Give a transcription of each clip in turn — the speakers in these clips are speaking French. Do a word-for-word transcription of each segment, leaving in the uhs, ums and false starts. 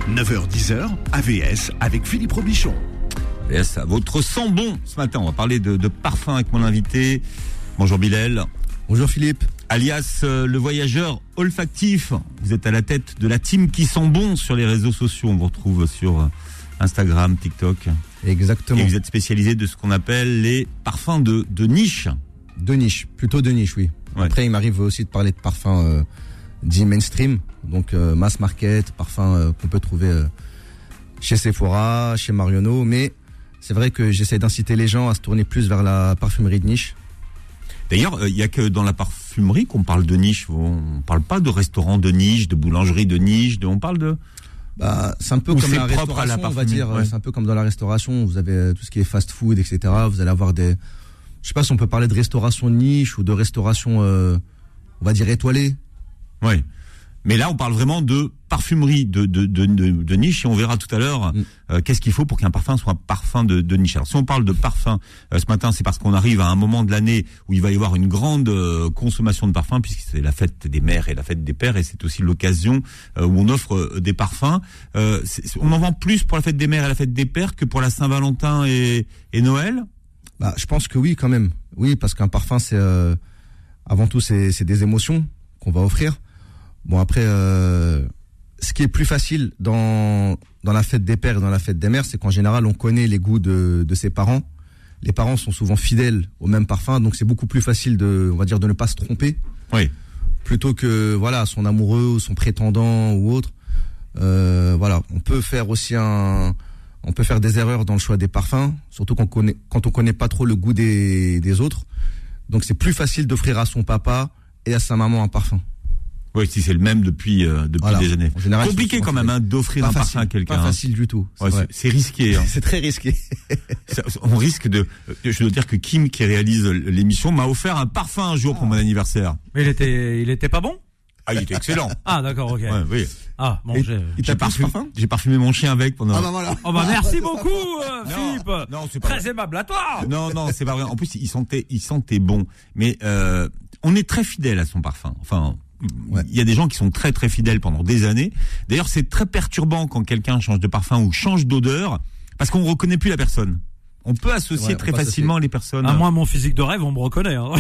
neuf heures dix heures, A V S avec Philippe Robichon. A V S, votre sang bon ce matin. On va parler de, de parfum avec mon invité. Bonjour Bilal. Bonjour Philippe. Alias euh, le voyageur olfactif. Vous êtes à la tête de la team qui sent bon sur les réseaux sociaux. On vous retrouve sur Instagram, TikTok. Exactement. Et vous êtes spécialisé de ce qu'on appelle les parfums de, de niche. De niche, plutôt de niche, oui. Ouais. Après, il m'arrive aussi de parler de parfums euh, dits mainstream, donc euh, mass market, parfums euh, qu'on peut trouver euh, chez Sephora, chez Marionneau. Mais c'est vrai que j'essaie d'inciter les gens à se tourner plus vers la parfumerie de niche. D'ailleurs, il euh, n'y a que dans la parfumerie qu'on parle de niche. On ne parle pas de restaurant de niche, de boulangerie de niche. De, on parle de... Bah, c'est un peu Ou comme la propre restauration, à la on va dire. Ouais. C'est un peu comme dans la restauration. Vous avez tout ce qui est fast-food, et cetera. Vous allez avoir des... Je sais pas si on peut parler de restauration de niche ou de restauration, euh, on va dire étoilée. Oui. Mais là, on parle vraiment de parfumerie de, de, de, de, de niche et on verra tout à l'heure mm. euh, qu'est-ce qu'il faut pour qu'un parfum soit un parfum de, de niche. Alors, si on parle de parfum euh, ce matin, c'est parce qu'on arrive à un moment de l'année où il va y avoir une grande euh, consommation de parfums puisque c'est la fête des mères et la fête des pères et c'est aussi l'occasion euh, où on offre euh, des parfums. Euh, c'est, on en vend plus pour la fête des mères et la fête des pères que pour la Saint-Valentin et, et Noël. Bah, je pense que oui, quand même. Oui, parce qu'un parfum, c'est euh, avant tout, c'est, c'est des émotions qu'on va offrir. Bon, après, euh, ce qui est plus facile dans dans la fête des pères et dans la fête des mères, c'est qu'en général, on connaît les goûts de de ses parents. Les parents sont souvent fidèles au même parfum, donc c'est beaucoup plus facile de, on va dire, de ne pas se tromper. Oui. Plutôt que voilà, son amoureux ou son prétendant ou autre. Euh, voilà, on peut faire aussi un On peut faire des erreurs dans le choix des parfums, surtout quand on connaît, quand on connaît pas trop le goût des, des autres. Donc c'est plus facile d'offrir à son papa et à sa maman un parfum. Oui, si c'est le même depuis euh, depuis voilà. des années. En général, compliqué quand même hein, d'offrir pas un facile, parfum à quelqu'un. Pas facile du tout. C'est, ouais, c'est, c'est risqué. Hein. C'est très risqué. Ça, on risque de. Je dois dire que Kim, qui réalise l'émission, m'a offert un parfum un jour pour mon anniversaire. Mais il était, il était pas bon? Ah, il était excellent. Ah, d'accord, ok. Ouais, oui. Ah, bon, et, j'ai, j'ai, parfumé, j'ai parfumé mon chien avec pendant. Ah, bah voilà. Oh, bah, merci beaucoup, euh, non, Philippe. Non, c'est pas très vrai. aimable à toi. Non, non, c'est pas vrai. En plus, il sentait, il sentait bon. Mais, euh, on est très fidèle à son parfum. Enfin, ouais. Il y a des gens qui sont très, très fidèles pendant des années. D'ailleurs, c'est très perturbant quand quelqu'un change de parfum ou change d'odeur parce qu'on reconnaît plus la personne. On peut associer ouais, très facilement associer. les personnes. À moi, mon physique de rêve, on me reconnaît. Hein.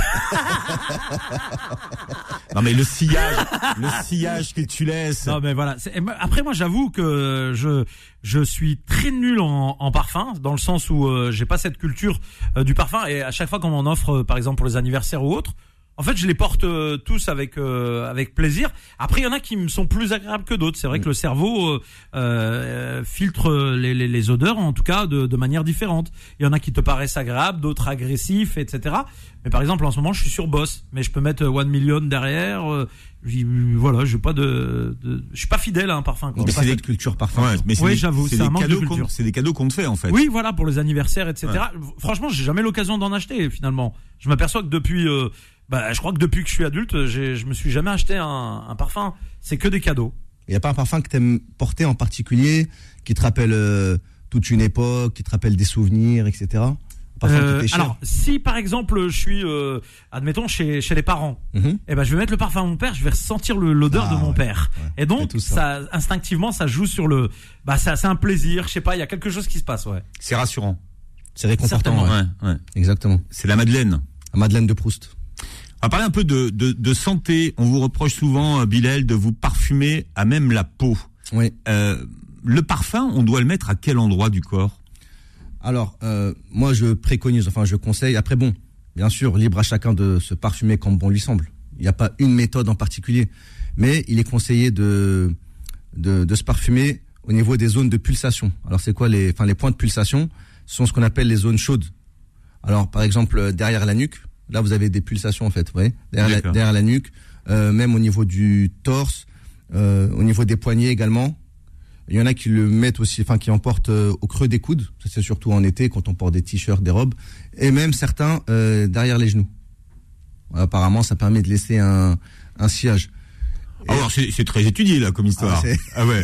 Non mais le sillage, le sillage que tu laisses. Non mais voilà. C'est... Après moi, j'avoue que je je suis très nul en, en parfum, dans le sens où euh, j'ai pas cette culture euh, du parfum et à chaque fois qu'on m'en offre, euh, par exemple pour les anniversaires ou autres. En fait, je les porte euh, tous avec euh, avec plaisir. Après, il y en a qui me sont plus agréables que d'autres. C'est vrai mmh. que le cerveau euh, euh, filtre les, les, les odeurs, en tout cas, de, de manière différente. Il y en a qui te paraissent agréables, d'autres agressifs, et cetera. Mais par exemple, en ce moment, je suis sur Boss, mais je peux mettre One Million derrière. Euh, voilà, j'ai pas de, de, je suis pas fidèle à un parfum. Quoi. Mais c'est pas cette culture parfum. Ouais, mais c'est oui, des, j'avoue, c'est, c'est des un manque cadeaux de culture. Qu'on, c'est des cadeaux qu'on te fait en fait. Oui, voilà, pour les anniversaires, et cetera. Ouais. Franchement, j'ai jamais l'occasion d'en acheter finalement. Je m'aperçois que depuis euh, Bah, je crois que depuis que je suis adulte, j'ai, je me suis jamais acheté un, un parfum. C'est que des cadeaux. Il y a pas un parfum que t'aimes porter en particulier, qui te rappelle euh, toute une époque, qui te rappelle des souvenirs, et cetera. Un parfum euh, qui t'est cher. Alors, si par exemple je suis, euh, admettons chez chez les parents, mm-hmm. eh ben je vais mettre le parfum à mon père, je vais ressentir le, l'odeur ah, de mon ouais, père. Ouais, et donc ça. ça, instinctivement, ça joue sur le, bah ça, c'est un plaisir. Je sais pas, il y a quelque chose qui se passe, ouais. C'est rassurant. C'est réconfortant. Ouais. Ouais, ouais. Exactement. C'est la Madeleine. La Madeleine de Proust. On va parler un peu de, de, de santé. On vous reproche souvent, Bilal, de vous parfumer à même la peau. Oui. Euh, le parfum, on doit le mettre à quel endroit du corps ? Alors, euh, moi, je préconise, enfin, je conseille. Après, bon, bien sûr, libre à chacun de se parfumer comme bon lui semble. Il n'y a pas une méthode en particulier. Mais il est conseillé de, de, de se parfumer au niveau des zones de pulsation. Alors, c'est quoi les, enfin, les points de pulsation ? Ce sont ce qu'on appelle les zones chaudes. Alors, par exemple, derrière la nuque. Là, vous avez des pulsations, en fait, vous voyez, derrière, la, derrière la nuque, euh, même au niveau du torse, euh, au niveau des poignets également. Il y en a qui le mettent aussi, enfin, qui en portent euh, au creux des coudes. Ça, c'est surtout en été, quand on porte des t-shirts, des robes. Et même certains euh, derrière les genoux. Apparemment, ça permet de laisser un, un sillage. Et alors, c'est, c'est très étudié, là, comme histoire. Ah, c'est... ah ouais.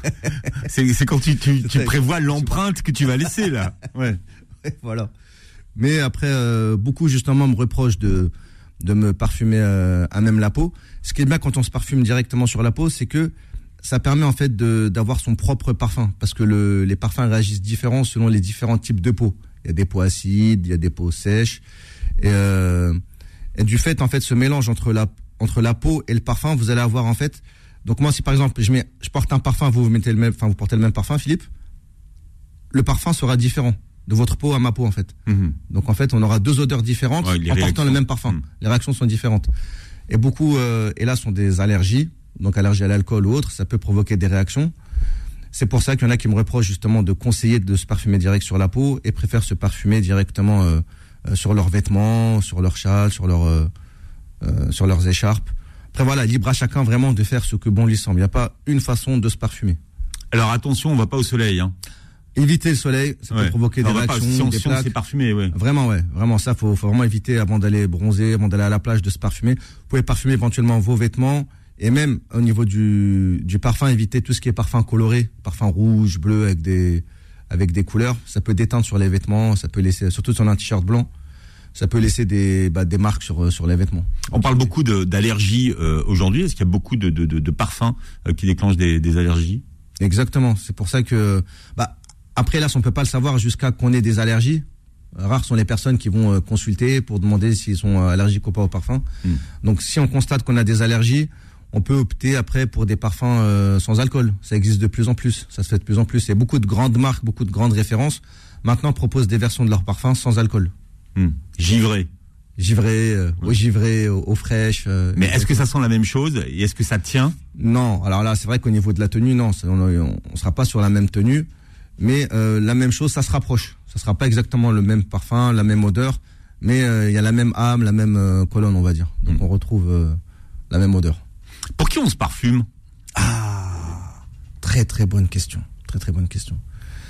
c'est, c'est quand tu, tu, tu prévois l'empreinte que tu vas laisser, là. Ouais. Voilà. Mais après, euh, beaucoup justement me reprochent de de me parfumer euh, à même la peau. Ce qui est bien quand on se parfume directement sur la peau, c'est que ça permet en fait de, d'avoir son propre parfum, parce que le, les parfums réagissent différents selon les différents types de peau. Il y a des peaux acides, il y a des peaux sèches, et, euh, et du fait en fait ce mélange entre la entre la peau et le parfum, vous allez avoir en fait. Donc moi, si par exemple je mets, je porte un parfum, vous vous mettez le même, enfin vous portez le même parfum, Philippe, le parfum sera différent de votre peau à ma peau en fait. Mmh. Donc en fait, on aura deux odeurs différentes ouais, en portant le même parfum. Mmh. Les réactions sont différentes. Et beaucoup, euh, hélas, sont des allergies, donc allergie à l'alcool ou autre, ça peut provoquer des réactions. C'est pour ça qu'il y en a qui me reprochent justement de conseiller de se parfumer direct sur la peau et préfèrent se parfumer directement euh, euh, sur leurs vêtements, sur leurs châles, sur leurs euh, euh, sur leurs écharpes. Après voilà, libre à chacun vraiment de faire ce que bon lui semble. Il n'y a pas une façon de se parfumer. Alors attention, on va pas au soleil, hein. Éviter le soleil, ça ouais. peut provoquer Alors, des réactions, pas, si on, des si plaques. On s'est parfumé, ouais. Vraiment, ouais. Vraiment, ça, faut, faut vraiment éviter avant d'aller bronzer, avant d'aller à la plage, de se parfumer. Vous pouvez parfumer éventuellement vos vêtements et même au niveau du, du parfum, éviter tout ce qui est parfum coloré, parfum rouge, bleu avec des, avec des couleurs. Ça peut déteindre sur les vêtements, ça peut laisser, surtout sur un t-shirt blanc, ça peut laisser des, bah, des marques sur, sur les vêtements. On parle beaucoup de, d'allergies euh, aujourd'hui. Est-ce qu'il y a beaucoup de, de, de, de parfums euh, qui déclenchent des, des allergies? Exactement. C'est pour ça que, bah, après, là, on peut pas le savoir jusqu'à qu'on ait des allergies. Rares sont les personnes qui vont euh, consulter pour demander s'ils sont euh, allergiques ou pas au parfum. Mmh. Donc, si on constate qu'on a des allergies, on peut opter après pour des parfums euh, sans alcool. Ça existe de plus en plus. Ça se fait de plus en plus. Il y a beaucoup de grandes marques, beaucoup de grandes références. Maintenant, proposent des versions de leurs parfums sans alcool. Mmh. Givré. Givré, euh, oui. Au givré, au, au fraîche. Euh, Mais est-ce que ça sent la même chose et est-ce que ça tient? Non. Alors là, c'est vrai qu'au niveau de la tenue, non, on, on, on sera pas sur la même tenue. Mais euh, la même chose, ça se rapproche. Ça sera pas exactement le même parfum, la même odeur, mais il euh, y a la même âme, la même euh, colonne, on va dire. Donc mmh. on retrouve euh, la même odeur. Pour qui on se parfume? Ah, très très bonne question. Très très bonne question.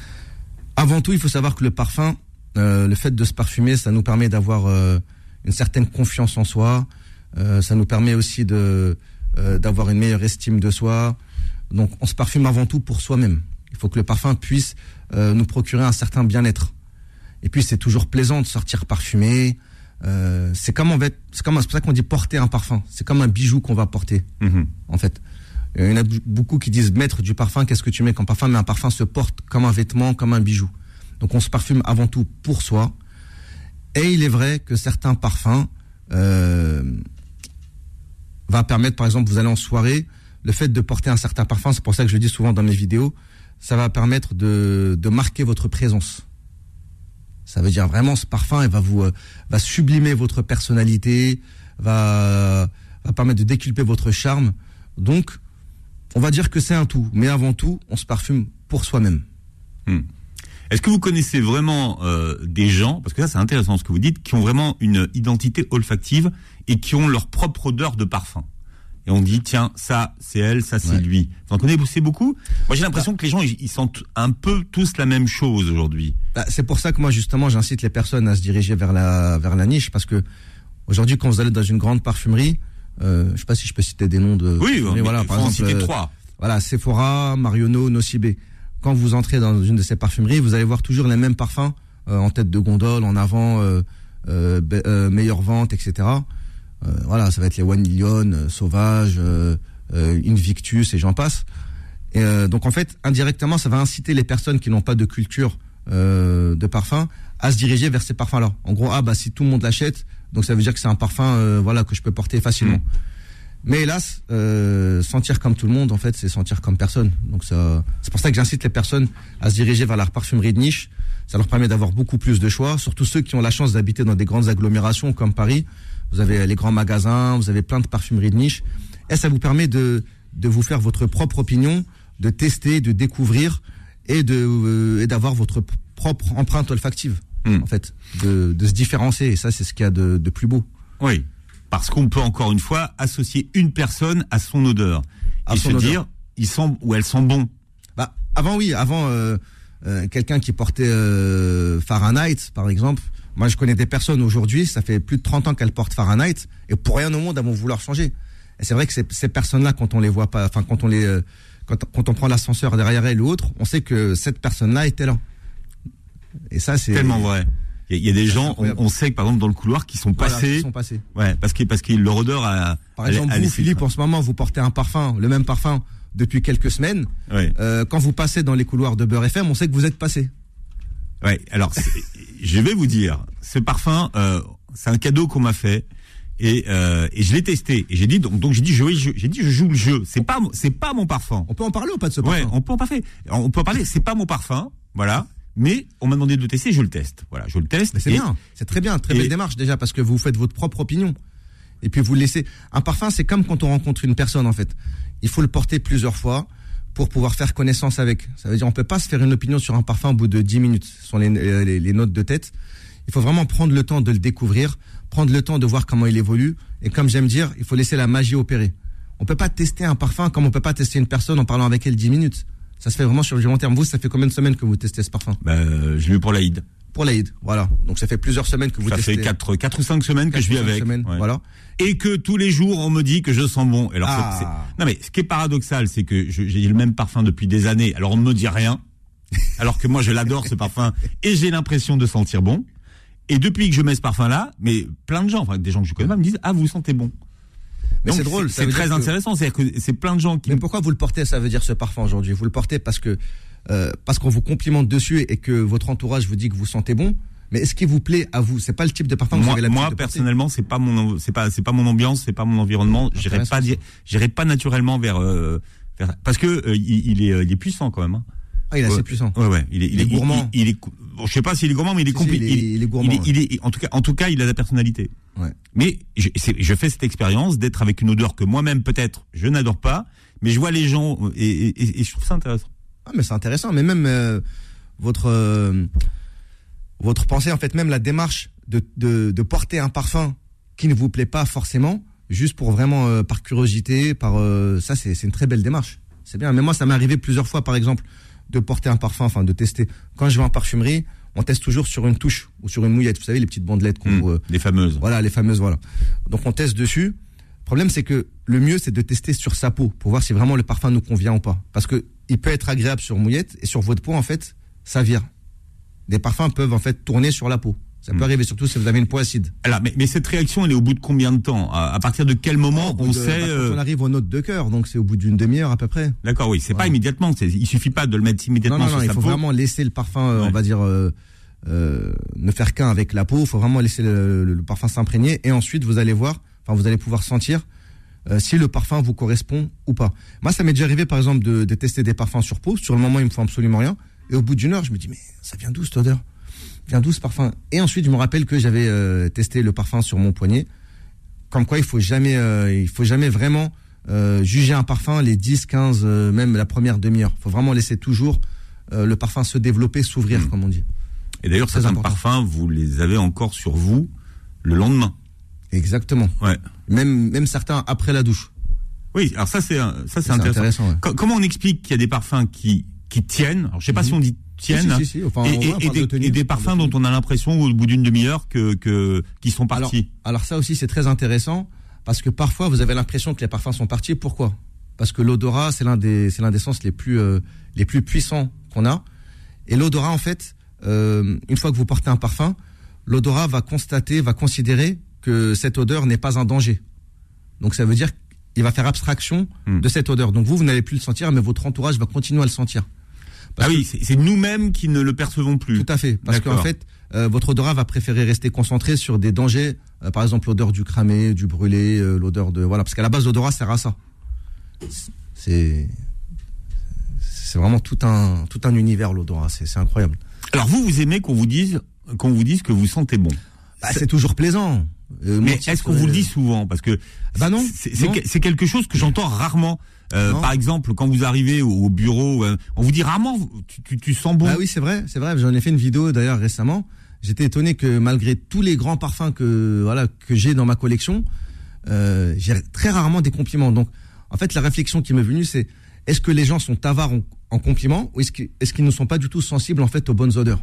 Avant tout, il faut savoir que le parfum, euh, le fait de se parfumer, ça nous permet d'avoir euh, une certaine confiance en soi. Euh, ça nous permet aussi de euh, d'avoir une meilleure estime de soi. Donc on se parfume avant tout pour soi-même. Il faut que le parfum puisse euh, nous procurer un certain bien-être. Et puis c'est toujours plaisant de sortir parfumé. Euh, c'est comme en fait, c'est comme c'est pour ça qu'on dit porter un parfum. C'est comme un bijou qu'on va porter. Mmh. En fait, il y en a beaucoup qui disent mettre du parfum. Qu'est-ce que tu mets comme parfum? Mais un parfum se porte comme un vêtement, comme un bijou. Donc on se parfume avant tout pour soi. Et il est vrai que certains parfums euh, va permettre, par exemple, vous allez en soirée, le fait de porter un certain parfum, c'est pour ça que je le dis souvent dans mes vidéos, ça va permettre de, de marquer votre présence. Ça veut dire vraiment ce parfum, il va vous euh, va sublimer votre personnalité, va, va permettre de déculper votre charme. Donc, on va dire que c'est un tout. Mais avant tout, on se parfume pour soi-même. Hum. Est-ce que vous connaissez vraiment euh, des gens, parce que ça c'est intéressant ce que vous dites, qui ont vraiment une identité olfactive et qui ont leur propre odeur de parfum? Et on dit, tiens, ça, c'est elle, ça, c'est ouais. lui. Vous en connaissez beaucoup? Moi, j'ai l'impression bah, que les gens, ils, ils sentent un peu tous la même chose aujourd'hui. Bah, c'est pour ça que moi, justement, j'incite les personnes à se diriger vers la, vers la niche, parce que aujourd'hui, quand vous allez dans une grande parfumerie, euh, je sais pas si je peux citer des noms de... Oui, mais voilà, par faut exemple, en citer euh, trois. Voilà, Sephora, Marionneau, Nocibé. Quand vous entrez dans une de ces parfumeries, vous allez voir toujours les mêmes parfums, euh, en tête de gondole, en avant, euh, euh, euh, meilleure vente, et cetera. Euh, voilà, ça va être les One Million, euh, Sauvage, euh, euh, Invictus et j'en passe. Et euh, donc en fait, indirectement, ça va inciter les personnes qui n'ont pas de culture euh, de parfum à se diriger vers ces parfums-là. En gros, ah bah si tout le monde l'achète, donc ça veut dire que c'est un parfum, euh, voilà, que je peux porter facilement. Mmh. Mais hélas, euh, sentir comme tout le monde, en fait, c'est sentir comme personne. Donc ça, c'est pour ça que j'incite les personnes à se diriger vers la parfumerie de niche. Ça leur permet d'avoir beaucoup plus de choix, surtout ceux qui ont la chance d'habiter dans des grandes agglomérations comme Paris. Vous avez les grands magasins, vous avez plein de parfumeries de niche. Et ça vous permet de, de vous faire votre propre opinion, de tester, de découvrir et, de, euh, et d'avoir votre propre empreinte olfactive, mmh. en fait, de, de se différencier. Et ça, c'est ce qu'il y a de, de plus beau. Oui, parce qu'on peut encore une fois associer une personne à son odeur. À et son se odeur. Dire, il sent ou elle sent bon. Bah, avant, oui, avant, euh, euh, quelqu'un qui portait euh, Fahrenheit, par exemple. Moi, je connais des personnes aujourd'hui, ça fait plus de trente ans qu'elles portent Fahrenheit, et pour rien au monde, elles vont vouloir changer. Et c'est vrai que ces, ces personnes-là, quand on les voit pas, enfin, quand on les, euh, quand, quand on prend l'ascenseur derrière elles ou autre, on sait que cette personne-là était là. Et ça, c'est tellement vrai. Il y, y a des gens, on, on sait que par exemple dans le couloir, qui sont passés, voilà, qui sont passés. Ouais, parce que parce que leur odeur a. Par exemple, a, a vous, Philippe, en ce moment, vous portez un parfum, le même parfum depuis quelques semaines. Ouais. Euh, quand vous passez dans les couloirs de Beurre F M, on sait que vous êtes passé. Ouais. Alors, c'est- je vais vous dire, ce parfum, euh, c'est un cadeau qu'on m'a fait. Et, euh, et je l'ai testé. Et j'ai dit donc, donc j'ai dit je, je- j'ai dit je joue le jeu. C'est pas mon- c'est pas mon parfum. On peut en parler ou pas de ce Ouais, parfum? on peut en parler. On peut en parler. C'est pas mon parfum, voilà. Mais on m'a demandé de le tester, je le teste. Voilà, je le teste. Mais c'est et- bien, c'est très bien, très et- belle démarche déjà parce que vous faites votre propre opinion. Et puis vous laissez. Un parfum, c'est comme quand on rencontre une personne en fait. Il faut le porter plusieurs fois pour pouvoir faire connaissance avec. Ça veut dire on peut pas se faire une opinion sur un parfum au bout de dix minutes. Ce sont les, euh, les, les notes de tête. Il faut vraiment prendre le temps de le découvrir, prendre le temps de voir comment il évolue. Et comme j'aime dire, il faut laisser la magie opérer. On peut pas tester un parfum comme on peut pas tester une personne en parlant avec elle dix minutes. Ça se fait vraiment sur le long terme. Vous, ça fait combien de semaines que vous testez ce parfum? Bah, euh, je l'ai eu pour l'Aïd. Pour l'Aïd, voilà. Donc ça fait plusieurs semaines que vous Ça testez. fait quatre, quatre ou cinq semaines que Quatre je vis ou cinq avec. semaines, Ouais. voilà. Et que tous les jours on me dit que je sens bon. Alors c'est- Ah. c'est- non mais ce qui est paradoxal, c'est que je- j'ai le même parfum depuis des années. Alors on ne me dit rien, alors que moi je l'adore ce parfum et j'ai l'impression de sentir bon. Et depuis que je mets ce parfum-là, mais plein de gens, enfin des gens que je connais pas, me disent ah vous sentez bon. Mais Donc, c'est drôle. ça c'est veut très dire que- intéressant. C'est-à-dire que c'est plein de gens qui. Mais pourquoi vous le portez? Ça veut dire ce parfum aujourd'hui. Vous le portez parce que euh, parce qu'on vous complimente dessus et que votre entourage vous dit que vous sentez bon. Mais est-ce qu'il vous plaît à vous? C'est pas le type de parfum que vous Moi, avez l'habitude moi de porter. personnellement, c'est pas mon, c'est pas, c'est pas mon ambiance, c'est pas mon environnement. J'irai Intéressant, pas, ça. di- j'irai pas naturellement vers, euh, vers parce que euh, il, il est, euh, il est puissant quand même. Hein. Ah, il est assez Ouais. puissant. Ouais, ouais. Il est, Il est gourmand. Il, il est, bon, je sais pas s'il est gourmand, mais il est Si, si, compliqué. il est- il est gourmand, Il est, ouais. il est- en tout cas, en tout cas, il a la personnalité. Ouais. Mais je, c'est- je fais cette expérience d'être avec une odeur que moi-même peut-être je n'adore pas, mais je vois les gens et, et, et, et je trouve ça intéressant. Ah, mais c'est intéressant. Mais même euh, votre euh, votre pensée, en fait, même la démarche de, de de porter un parfum qui ne vous plaît pas forcément, juste pour vraiment euh, par curiosité, par euh, ça, c'est c'est une très belle démarche. C'est bien. Mais moi, ça m'est arrivé plusieurs fois, par exemple, de porter un parfum, enfin de tester. Quand je vais en parfumerie, on teste toujours sur une touche ou sur une mouillette. Vous savez, les petites bandelettes qu'on Mmh, vous, euh, les fameuses. voilà, les fameuses, voilà. Donc on teste dessus. Le problème, c'est que le mieux, c'est de tester sur sa peau pour voir si vraiment le parfum nous convient ou pas. Parce que il peut être agréable sur mouillette et sur votre peau, en fait, ça vire. Des parfums peuvent en fait tourner sur la peau. Ça peut Mm. arriver, surtout si vous avez une peau acide. Alors, mais, mais cette réaction, elle est au bout de combien de temps? À, à partir de quel moment Au bout on de- sait bah, quand euh, on arrive aux notes de cœur, donc c'est au bout d'une demi-heure à peu près. D'accord, oui, c'est pas Voilà. immédiatement. C'est, il suffit pas de le mettre immédiatement Non, non, sur non, il sa faut peau. vraiment laisser le parfum, euh, Ouais. on va dire, euh, euh, ne faire qu'un avec la peau. Il faut vraiment laisser le, le- le parfum s'imprégner et ensuite vous allez voir, enfin vous allez pouvoir sentir euh, si le parfum vous correspond ou pas. Moi, ça m'est déjà arrivé, par exemple, de, de tester des parfums sur peau. Sur le moment, il me faut absolument rien. Et au bout d'une heure, je me dis, mais ça vient d'où cette odeur? Vient d'où ce parfum? Et ensuite, je me rappelle que j'avais euh, testé le parfum sur mon poignet. Comme quoi, il faut jamais, euh, il faut jamais vraiment euh, juger un parfum les dix, quinze, euh, même la première demi-heure. Il faut vraiment laisser toujours euh, le parfum se développer, s'ouvrir, Mmh. comme on dit. Et d'ailleurs, Très certains important. parfums, vous les avez encore sur vous le lendemain. Exactement. Ouais. Même, même certains après la douche. Oui, alors ça c'est un- ça c'est C'est intéressant. intéressant, ouais. Co- Comment on explique qu'il y a des parfums qui qui tiennent? Alors je sais pas Mhm. si on dit tiennent. Si, si, si, si. Enfin, Et, ouais, et- on et parle de des, tenue, et des on parle de parfums tenue. dont on a l'impression au bout d'une demi-heure que que qui sont Alors, partis. alors ça aussi, c'est très intéressant parce que parfois, vous avez l'impression que les parfums sont partis. Pourquoi? Parce que l'odorat, c'est l'un des, c'est l'un des sens les plus, euh, les plus puissants qu'on a. Et l'odorat, en fait, euh, une fois que vous portez un parfum, l'odorat va constater, va considérer que cette odeur n'est pas un danger. Donc ça veut dire qu'il va faire abstraction Hmm. de cette odeur. Donc vous, vous n'allez plus le sentir, mais votre entourage va continuer à le sentir. Parce Ah que- oui, c'est c'est nous-mêmes qui ne le percevons plus. Tout à fait, parce qu'en D'accord. fait, euh, votre odorat va préférer rester concentré sur des dangers, euh, par exemple l'odeur du cramé, du brûlé, euh, l'odeur de voilà, parce qu'à la base l'odorat sert à ça. C'est c'est vraiment tout un tout un univers l'odorat, c'est c'est incroyable. Alors vous, vous aimez qu'on vous dise qu'on vous dise que vous sentez bon. Bah, c'est toujours plaisant. Euh, Mais mentir est-ce qu'on sur- vous le dit souvent? Parce que Bah non, c'est c'est non. que- c'est quelque chose que j'entends rarement. Euh, Non. par exemple, quand vous arrivez au, au bureau, euh, on vous dit rarement tu, tu, tu sens bon. Ah oui, c'est vrai, c'est vrai. J'en ai fait une vidéo d'ailleurs récemment. J'étais étonné que malgré tous les grands parfums que voilà que j'ai dans ma collection, euh, j'ai très rarement des compliments. Donc, en fait, la réflexion qui m'est venue, c'est est-ce que les gens sont avares en, en compliments ou est-ce qu'ils est-ce qu'ils ne sont pas du tout sensibles en fait aux bonnes odeurs?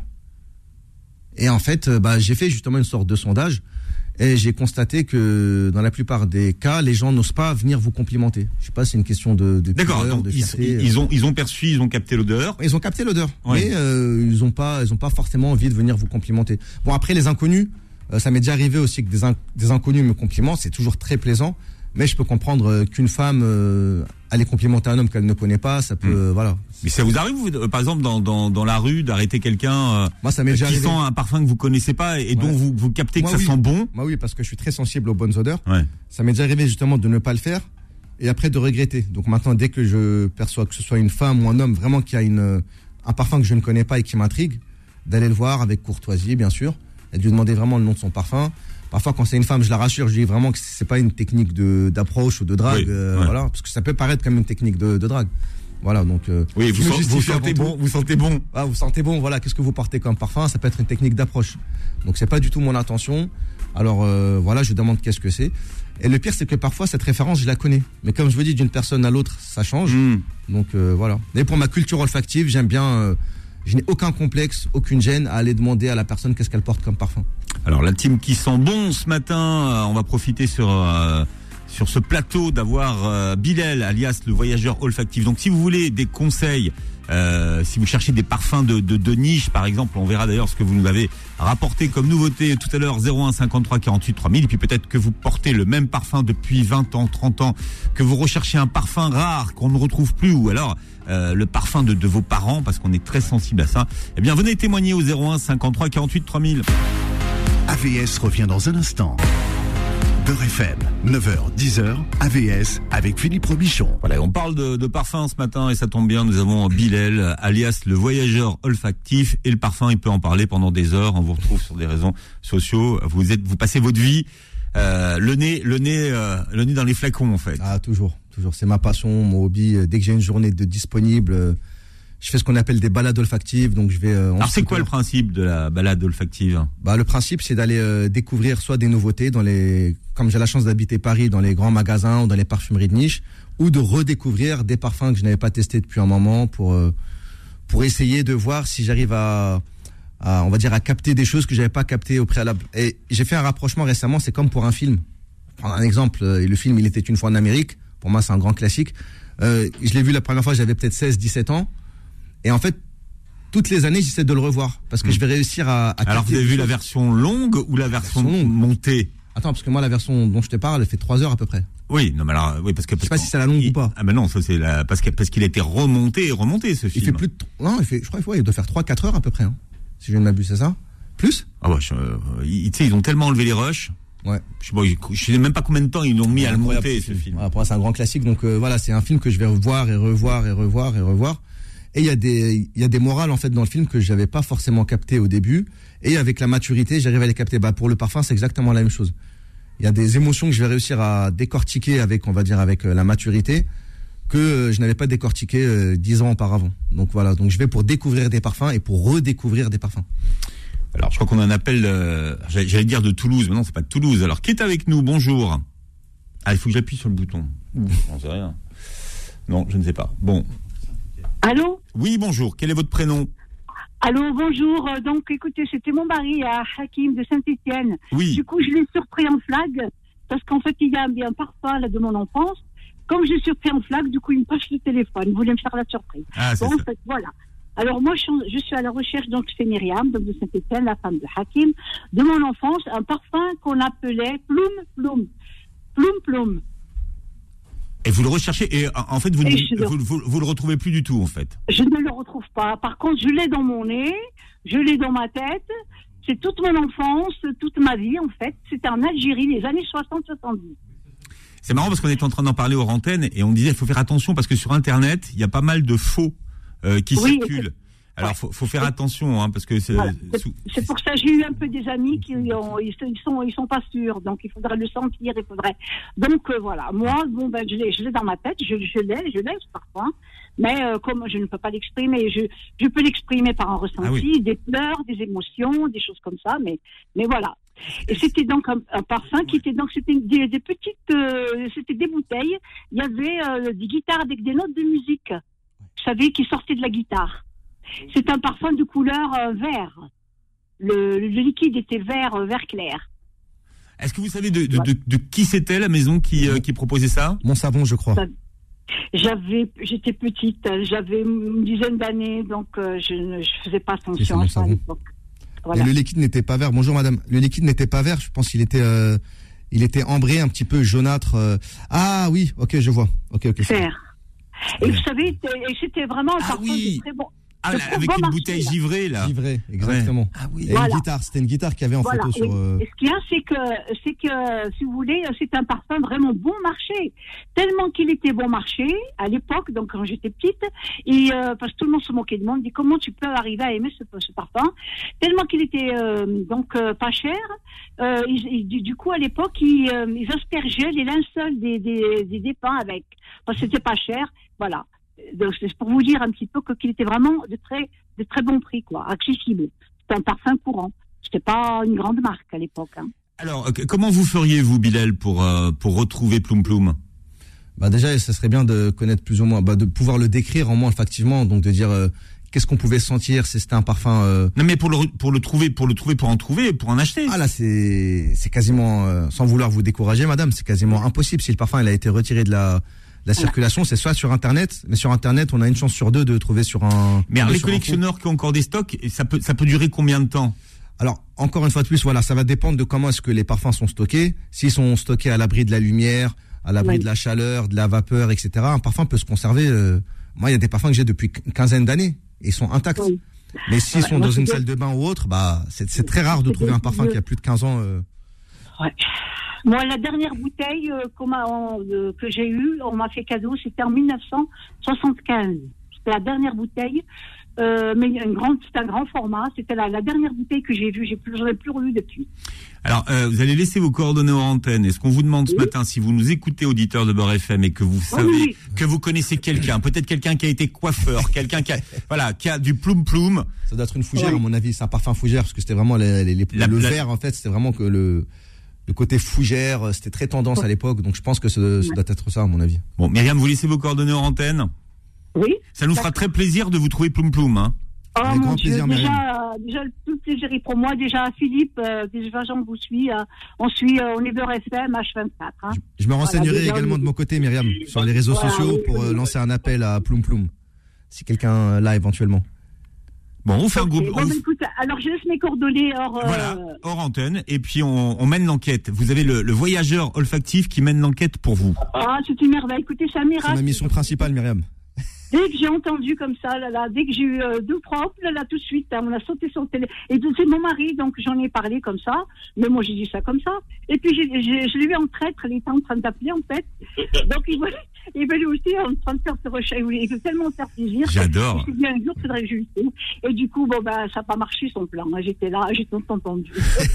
Et en fait, euh, bah, j'ai fait justement une sorte de sondage et j'ai constaté que dans la plupart des cas, les gens n'osent pas venir vous complimenter. Je sais pas, c'est une question de, de D'accord. pudeur, Donc de ils, fierté. ils ont ils ont perçu, ils ont capté l'odeur. Ils ont capté l'odeur, Ouais. mais euh, ils ont pas, ils ont pas forcément envie de venir vous complimenter. Bon, après les inconnus, euh, ça m'est déjà arrivé aussi que des, in- des inconnus me complimentent, c'est toujours très plaisant. Mais je peux comprendre euh, qu'une femme euh, allait complimenter un homme qu'elle ne connaît pas, ça peut, mmh. euh, voilà. Mais ça vous arrive, vous, euh, par exemple, dans, dans, dans la rue, d'arrêter quelqu'un euh, Moi, ça m'est déjà qui arrivé. sent un parfum que vous connaissez pas et, et dont ouais. vous, vous captez Moi, que ça oui. sent bon? Moi, oui, parce que je suis très sensible aux bonnes odeurs. Ouais. Ça m'est déjà arrivé justement de ne pas le faire et après de regretter. Donc maintenant, dès que je perçois que ce soit une femme ou un homme vraiment qui a une, un parfum que je ne connais pas et qui m'intrigue, d'aller le voir avec courtoisie, bien sûr, et de lui demander vraiment le nom de son parfum. Parfois, quand c'est une femme, je la rassure, je dis vraiment que c'est pas une technique de d'approche ou de drague, oui, euh, ouais. voilà, parce que ça peut paraître comme une technique de, de drague. Voilà, donc. Euh, oui, vous, sent, vous sentez bon, tout. vous sentez bon. Ah, vous sentez bon. Voilà, qu'est-ce que vous portez comme parfum? Ça peut être une technique d'approche. Donc c'est pas du tout mon intention. Alors euh, voilà, je demande qu'est-ce que c'est. Et le pire, c'est que parfois cette référence, je la connais. Mais comme je vous dis, d'une personne à l'autre, ça change. Mmh. Donc euh, voilà. Et pour ma culture olfactive, j'aime bien. Euh, Je n'ai aucun complexe, aucune gêne à aller demander à la personne qu'est-ce qu'elle porte comme parfum. Alors la team qui sent bon ce matin, euh, on va profiter sur euh, sur ce plateau d'avoir euh, Bilal, alias le voyageur olfactif. Donc si vous voulez des conseils, euh, si vous cherchez des parfums de, de, de niche par exemple, on verra d'ailleurs ce que vous nous avez rapporté comme nouveauté tout à l'heure, zéro un cinquante-trois quarante-huit trois mille, et puis peut-être que vous portez le même parfum depuis vingt ans, trente ans, que vous recherchez un parfum rare qu'on ne retrouve plus, ou alors Euh, le parfum de, de vos parents, parce qu'on est très sensible à ça, eh bien venez témoigner au zéro un cinquante-trois quarante-huit trois mille. A V S revient dans un instant. Beurre F M, neuf heures, dix heures, A V S avec Philippe Robichon. Voilà, on parle de, de parfum ce matin et ça tombe bien, nous avons Bilal, alias le voyageur olfactif, et le parfum, il peut en parler pendant des heures. On vous retrouve sur des réseaux sociaux, vous êtes, vous passez votre vie euh, le nez, le nez, euh, le nez dans les flacons en fait. Ah toujours. Toujours, c'est ma passion, mon hobby. Dès que j'ai une journée de disponible, je fais ce qu'on appelle des balades olfactives. Donc je vais. Euh, Alors c'est quoi le principe de la balade olfactive? Bah le principe, c'est d'aller euh, découvrir soit des nouveautés dans les, comme j'ai la chance d'habiter Paris, dans les grands magasins ou dans les parfumeries de niche, ou de redécouvrir des parfums que je n'avais pas testés depuis un moment pour euh, pour essayer de voir si j'arrive à, à, on va dire, à capter des choses que j'avais pas captées au préalable. Et j'ai fait un rapprochement récemment. C'est comme pour un film. Prendre un exemple, euh, le film Il était une fois en Amérique. Pour moi, c'est un grand classique. Euh, je l'ai vu la première fois, j'avais peut-être seize, dix-sept ans. Et en fait, toutes les années, j'essaie de le revoir. Parce que mmh. je vais réussir à... à Alors, vous avez vu choses. La version longue ou la version, la version montée? Attends, parce que moi, la version dont je te parle, elle fait trois heures à peu près. Oui, non, mais alors, oui, parce que... Je sais pas si c'est la longue il, ou pas. Ah, ben non, ça, c'est la, parce que, parce qu'il a été remonté et remonté, ce film. Il fait plus de, non, il fait, je crois, il doit faire trois, quatre heures à peu près, hein. Si je ne m'abuse, c'est ça? Plus? Ah, bah, je, euh, tu sais, ils ont tellement enlevé les rushs. Ouais. Je sais, pas, je sais même pas combien de temps ils l'ont mis ouais, à le monter, ce film. Voilà, pour moi, c'est un grand classique. Donc euh, voilà, c'est un film que je vais revoir et revoir et revoir et revoir. Et il y a des, il y a des morales en fait dans le film que j'avais pas forcément capté au début. Et avec la maturité, j'arrive à les capter. Bah pour le parfum, c'est exactement la même chose. Il y a des émotions que je vais réussir à décortiquer avec, on va dire, avec euh, la maturité que euh, je n'avais pas décortiqué euh, dix ans auparavant. Donc voilà. Donc je vais pour découvrir des parfums et pour redécouvrir des parfums. Alors, je crois qu'on a un appel, euh, j'allais dire de Toulouse, mais non, c'est pas de Toulouse. Alors, qui est avec nous? Bonjour. Ah, il faut que j'appuie sur le bouton. J'en sais rien. Non, je ne sais pas. Bon. Allô? Oui, bonjour. Quel est votre prénom? Allô, bonjour. Donc, écoutez, c'était mon mari, à Hakim de Saint-Étienne. Oui. Du coup, je l'ai surpris en flag, parce qu'en fait, il y a un parfum là de mon enfance. Comme je l'ai surpris en flag, du coup, il me passe le téléphone. Il voulait me faire la surprise. Ah, c'est bon, ça. En fait, voilà. Alors moi, je suis à la recherche, donc c'est Myriam, donc de Saint-Étienne, la femme de Hakim, de mon enfance, un parfum qu'on appelait Ploum Ploum. Ploum Ploum. Et vous le recherchez, et en fait, vous ne le... vous, vous, vous le retrouvez plus du tout, en fait. Je ne le retrouve pas. Par contre, je l'ai dans mon nez, je l'ai dans ma tête. C'est toute mon enfance, toute ma vie, en fait. C'était en Algérie, les années soixante soixante-dix. C'est marrant parce qu'on était en train d'en parler aux antennes, et on disait, il faut faire attention, parce que sur Internet, il y a pas mal de faux Euh, qui oui, circulent. Alors, ouais. faut, faut faire attention, hein, parce que c'est. Voilà. C'est, sous... c'est pour ça que j'ai eu un peu des amis qui ont, ils, ils sont, ils sont pas sûrs. Donc, il faudrait le sentir, il faudrait. Donc euh, voilà. Moi, bon ben, je l'ai, je l'ai dans ma tête, je, je l'ai, je l'ai ce parfum. Mais euh, comme je ne peux pas l'exprimer, je, je peux l'exprimer par un ressenti, ah oui. des pleurs, des émotions, des choses comme ça. Mais, mais voilà. Et c'était donc un, un parfum qui était donc c'était des, des petites, euh, c'était des bouteilles. Il y avait euh, des guitares avec des notes de musique. Vous savez, qui sortait de la guitare. C'est un parfum de couleur euh, vert. Le, le liquide était vert, euh, vert clair. Est-ce que vous savez de, de, de, de qui c'était la maison qui, euh, qui proposait ça? Mon savon, je crois. J'avais, j'étais petite, j'avais une dizaine d'années, donc euh, je ne je faisais pas attention à ça à l'époque. Voilà. Et le liquide n'était pas vert. Bonjour madame. Le liquide n'était pas vert. Je pense qu'il était, euh, il était ambré, un petit peu jaunâtre. Euh... Ah oui, ok, je vois. Ok, ok. Fer. Et vous savez, et c'était vraiment un Ah parfum oui. de très bon. Ah, de là, très avec bon une marché, bouteille là. givrée, là. Givré, exactement. Ouais. Ah oui. Et Voilà. une guitare, c'était une guitare qu'il y avait en Voilà, photo sur. oui. Euh... Et ce qu'il y a, c'est que, c'est que, si vous voulez, c'est un parfum vraiment bon marché. Tellement qu'il était bon marché, à l'époque, donc quand j'étais petite, et, euh, parce que tout le monde se moquait de moi, on me dit comment tu peux arriver à aimer ce, ce parfum. Tellement qu'il était, euh, donc, euh, pas cher, euh, ils, ils, du, du coup, à l'époque, ils, euh, ils aspergeaient les linceul des, des, des, des pins avec. Parce que c'était pas cher, voilà. Donc, c'est pour vous dire un petit peu que, qu'il était vraiment de très, de très bon prix, quoi, accessible. C'était un parfum courant. C'était pas une grande marque à l'époque. Hein. Alors, euh, comment vous feriez, vous, Bilal, pour, euh, pour retrouver Ploum Ploum? Bah déjà, ça serait bien de connaître plus ou moins, bah de pouvoir le décrire en moins olfactivement, donc de dire euh, qu'est-ce qu'on pouvait sentir, si c'était un parfum. Euh... Non, mais pour le, pour le trouver, pour le trouver, pour en trouver, pour en acheter. Ah là, c'est, c'est quasiment, euh, sans vouloir vous décourager, madame, c'est quasiment impossible si le parfum il a été retiré de la La circulation, c'est soit sur Internet, mais sur Internet, on a une chance sur deux de trouver sur un. Mais alors, les sur un collectionneurs qui ont encore des stocks, ça peut, ça peut durer combien de temps? Alors, encore une fois de plus, voilà, ça va dépendre de comment est-ce que les parfums sont stockés. S'ils sont stockés à l'abri de la lumière, à l'abri Oui. de la chaleur, de la vapeur, et cetera. Un parfum peut se conserver. Euh, moi, il y a des parfums que j'ai depuis une quinzaine d'années et ils sont intacts. Oui. Mais s'ils Ouais, sont moi, dans c'est une bien. salle de bain ou autre, bah, c'est, c'est très rare de C'est trouver bien. un parfum qui a plus de quinze ans. Euh... Ouais. Moi, la dernière bouteille euh, qu'on m'a, en- euh, que j'ai eue, on m'a fait cadeau, c'était en mille neuf cent soixante-quinze. C'était la dernière bouteille, euh, mais une grande, c'était un grand format. C'était la, la dernière bouteille que j'ai vue. J'ai plus, j'en ai plus revu depuis. Alors, euh, vous allez laisser vos coordonnées en antenne. Est-ce qu'on vous demande ce Oui. matin, si vous nous écoutez, auditeurs de Beurre F M, et que vous savez, oui. que vous connaissez quelqu'un, peut-être quelqu'un qui a été coiffeur, quelqu'un qui a, voilà, qui a du Ploum Ploum. Ça doit être une fougère, Oui. à mon avis. C'est un parfum fougère parce que c'était vraiment les, les, les- La- le la- vert en fait. C'était vraiment que le le côté fougère. C'était très tendance à l'époque. Donc je pense que ce, ça doit être ça à mon avis. Bon, Myriam, vous laissez vos coordonnées en antenne. Oui. Ça nous fera très plaisir de vous trouver Ploum Ploum, hein. Oh Avec mon grand Dieu, plaisir, déjà, euh, déjà, tout le plaisir est pour moi. Déjà, Philippe, euh, déjà, Jean vous suit. euh, on suit, euh, on est Beurre F M, H vingt-quatre. Hein. Je, je me renseignerai déjà, également oui. de mon côté, Myriam, sur les réseaux Voilà, sociaux oui, pour oui, euh, oui. lancer un appel à Ploum Ploum. Si quelqu'un euh, là éventuellement. Bon, on fait un Ok, groupe, bon, on- bah, écoute, alors je laisse mes coordonnées hors. euh, voilà, hors antenne, et puis on, on mène l'enquête. Vous avez le, le voyageur olfactif qui mène l'enquête pour vous. Ah, c'est une merveille. Écoutez, c'est un C'est miracle. ma mission principale, Myriam. Dès que j'ai entendu comme ça, là, là, dès que j'ai eu euh, deux, trois, hop, là, là, tout de suite, hein, on a sauté sur le télé. Et tout- c'est mon mari, donc j'en ai parlé comme ça. Mais moi, j'ai dit ça comme ça. Et puis, j'ai, j'ai, je l'ai vu en traître, il était en train d'appeler, en fait. Donc, il voulait, il voulait aussi en train de faire ce recherche. Il voulait, il veut tellement faire plaisir. J'adore. Je me suis dit, un jour, il faudrait que je lui dise. Et du coup, bon, ben, ça n'a pas marché, son plan. Moi, j'étais là, j'ai tout entendu.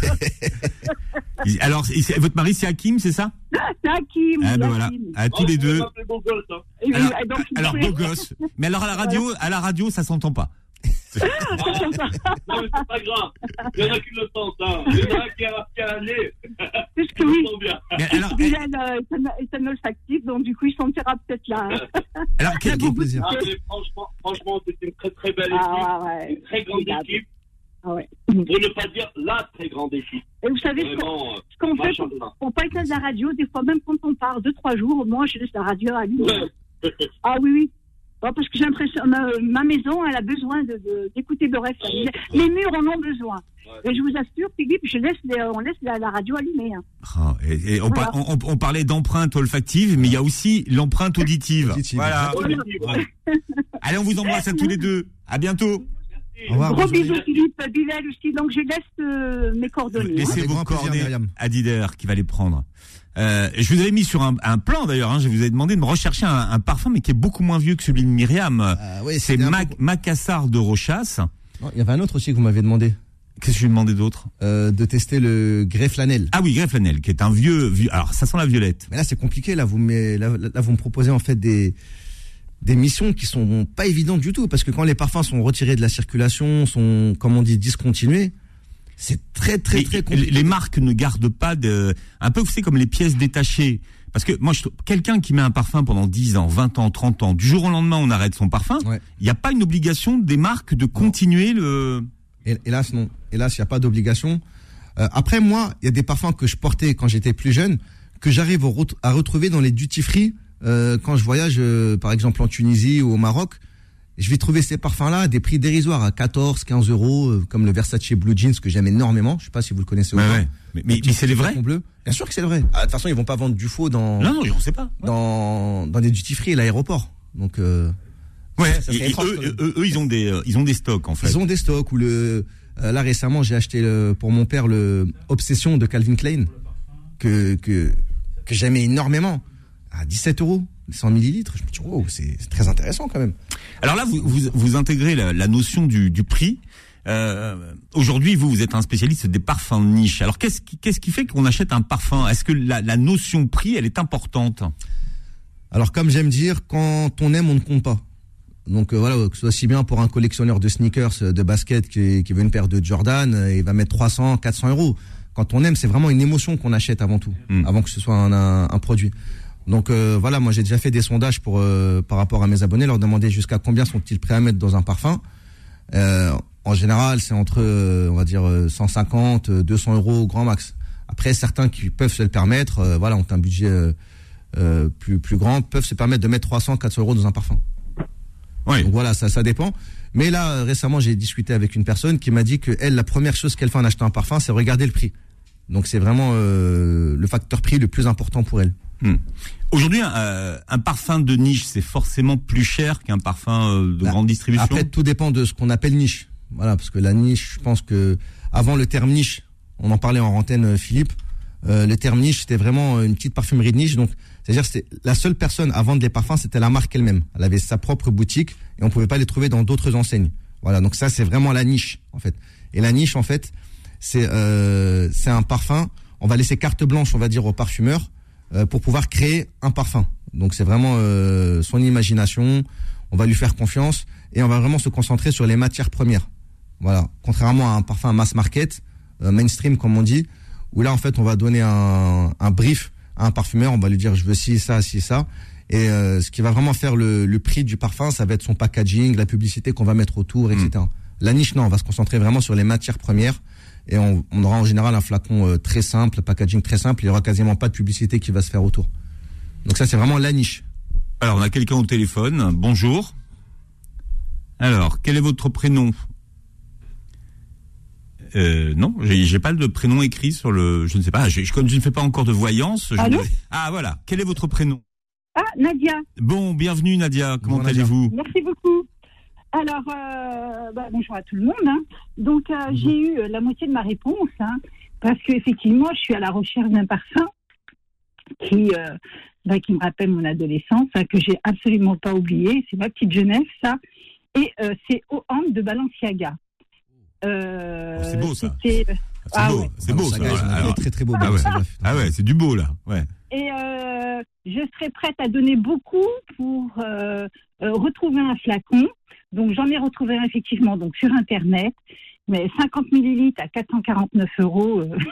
Alors, c'est- c'est- votre mari, c'est Hakim, c'est ça? C'est Hakim. Ah ben voilà, Hakim. à tous les deux. Et, Alors, et donc, il alors pouvait- beau gosse. Mais alors à la radio, à la radio, ça s'entend pas. Non, mais c'est pas grave. Il y en a qui le sentent, hein. Il y en a qui a, qui a allé. Puisque Ils oui. le sentent bien. Mais alors, eh, Bilal euh, est un- est un olfactif, donc du coup, il sentira peut-être là. hein. alors quel- Avec grand plaisir. Ah, mais franchement, franchement, c'est une très très belle équipe. Ah, ouais. Une très grande Regarde. équipe. Ah, ouais. Pour ne pas dire la très grande équipe. Et vous savez ce qu'on, Vraiment, ce qu'on fait pour, machallah. pour pas éteindre la radio, des fois, même quand on part deux, trois jours, moi, je laisse la radio allumée. Ouais. Ah oui, oui. Bon, parce que j'ai l'impression, ma, ma maison, elle a besoin de, de, d'écouter Beurre F M. Les, les murs en ont besoin. Ouais. Et je vous assure, Philippe, je laisse les- on laisse la, la radio allumée. Hein. Ah, et- et on, par- on- on parlait d'empreinte olfactive, mais il y a aussi l'empreinte auditive. Auditive. Voilà. Ouais. Allez, on vous embrasse à tous les deux. À bientôt. Au revoir. Gros bonne journée. bisous, Philippe, Bilal aussi. Donc, je laisse euh, mes coordonnées. Laissez hein. Avec vos grand plaisir, coordonnées Myriam. à Dider qui va les prendre. Euh, je vous avais mis sur un, un plan d'ailleurs. Hein, je vous avais demandé de me rechercher un, un parfum, mais qui est beaucoup moins vieux que celui de Myriam. Ah, ouais, C'est c'était un Mac- peu- Macassar de Rochas. Non, il y avait un autre aussi que vous m'avez demandé Qu'est-ce que je lui ai demandé d'autre? euh, de tester le grès flanelle. Ah oui, Grey Flanel, qui est un vieux, vieux. Alors ça sent la violette. Mais là, c'est compliqué. Là, vous me, là, là, vous me proposez en fait des des missions qui sont pas évidentes du tout parce que quand les parfums sont retirés de la circulation, sont, comme on dit, discontinués, c'est très très Et- très et compliqué. les marques ne gardent pas de, un peu, vous savez, comme les pièces détachées. Parce que moi, je trouve- quelqu'un qui met un parfum pendant dix ans, vingt ans, trente ans, du jour au lendemain, on arrête son parfum. Ouais. Il n'y a pas une obligation des marques de continuer le. Hé- Hélas, non. Hélas, il n'y a pas d'obligation. Euh, après, moi, il y a des parfums que je portais quand j'étais plus jeune, que j'arrive au ret- à retrouver dans les duty free euh, quand je voyage, euh, par exemple en Tunisie ou au Maroc. je vais trouver ces parfums-là à des prix dérisoires, à quatorze, quinze euros, euh, comme le Versace Blue Jeans que j'aime énormément. Je sais pas si vous le connaissez ou Ouais, pas. ouais. Mais, mais, mais c'est les vrais? Bleu. Bien sûr que c'est le vrai. Ah, de toute façon, ils vont pas vendre du faux dans, Non, non, on sait pas. Ouais. dans, dans des duty free à l'aéroport. Donc, euh, Ouais, ça serait et, et étrange, eux, quand même. eux, eux, ils ont des, euh, ils ont des stocks, en fait. Ils ont des stocks où le, euh, là, récemment, j'ai acheté le, pour mon père le Obsession de Calvin Klein, que, que, que j'aimais énormément, à dix-sept euros, cent millilitres. Je me dis, wow, c'est, c'est très intéressant quand même. Alors là, vous, vous, vous intégrez la, la notion du, du prix. Euh, aujourd'hui, vous, vous êtes un spécialiste des parfums de niche. Alors, qu'est-ce qui, qu'est-ce qui fait qu'on achète un parfum? Est-ce que la, la notion prix, elle est importante? Alors, comme j'aime dire, quand on aime, on ne compte pas. Donc, euh, voilà, que ce soit si bien pour un collectionneur de sneakers, de basket, qui, qui veut une paire de Jordan, euh, il va mettre trois cents, quatre cents euros. Quand on aime, c'est vraiment une émotion qu'on achète avant tout, Mm. avant que ce soit un, un, un produit. Donc, euh, voilà, moi, j'ai déjà fait des sondages pour, euh, par rapport à mes abonnés, leur demander jusqu'à combien sont-ils prêts à mettre dans un parfum. Euh, en général, c'est entre, euh, on va dire, euh, cent cinquante, deux cents euros au grand max. Après, certains qui peuvent se le permettre, euh, voilà, ont un budget euh, euh, plus, plus grand, peuvent se permettre de mettre trois cents, quatre cents euros dans un parfum. Oui. Donc voilà, ça, ça dépend. Mais là, euh, récemment, j'ai discuté avec une personne qui m'a dit que elle, la première chose qu'elle fait en achetant un parfum, c'est regarder le prix. Donc c'est vraiment euh, le facteur prix le plus important pour elle. Hmm. Aujourd'hui, un, un parfum de niche, c'est forcément plus cher qu'un parfum euh, de Bah, grande distribution. Après, tout dépend de ce qu'on appelle niche. Voilà, parce que la niche, je pense que avant le terme niche, on en parlait en antenne, euh, Philippe. Euh, le terme niche, c'était vraiment une petite parfumerie de niche. Donc, c'est-à-dire, c'était la seule personne à vendre des parfums, c'était la marque elle-même. Elle avait sa propre boutique et on pouvait pas les trouver dans d'autres enseignes. Voilà, donc ça, c'est vraiment la niche, en fait. Et la niche, en fait, c'est euh, c'est un parfum. On va laisser carte blanche, on va dire, au parfumeur euh, pour pouvoir créer un parfum. Donc, c'est vraiment euh, son imagination. On va lui faire confiance et on va vraiment se concentrer sur les matières premières. Voilà, contrairement à un parfum mass market, euh, mainstream comme on dit, où là en fait on va donner un, un brief à un parfumeur, on va lui dire je veux ci, ça, ci, ça, et euh, ce qui va vraiment faire le, le prix du parfum, ça va être son packaging, la publicité qu'on va mettre autour, et cetera. Mmh. La niche, non, on va se concentrer vraiment sur les matières premières, et on, on aura en général un flacon euh, très simple, packaging très simple, il y aura quasiment pas de publicité qui va se faire autour. Donc ça c'est vraiment la niche. Alors on a quelqu'un au téléphone, bonjour. Alors, quel est votre prénom? Euh, non, j'ai, j'ai pas de prénom écrit sur le, je ne sais pas, je, je, comme je ne fais pas encore de voyance. Je Allô ne... Ah voilà, quel est votre prénom? Ah, Nadia. Bon, bienvenue Nadia, comment Bonjour, allez-vous? Merci beaucoup. Alors, euh, bah, bonjour à tout le monde. Hein. Donc, euh, j'ai eu euh, la moitié de ma réponse, hein, parce qu'effectivement, je suis à la recherche d'un parfum qui, euh, bah, qui me rappelle mon adolescence, hein, que j'ai absolument pas oublié. C'est ma petite jeunesse, ça. Et euh, c'est Oham de Balenciaga. Euh, Oh, c'est beau, ça. c'était- C'est Ah beau, ouais. c'est beau ça. Saga, Voilà, ils ont alors- fait très très beau. Ah ouais. Balenciaga. Ah ouais, c'est du beau là. Ouais. Et euh, je serais prête à donner beaucoup pour euh, euh, retrouver un flacon. Donc j'en ai retrouvé un effectivement donc sur internet, mais cinquante millilitres à quatre cent quarante-neuf euros. Euh,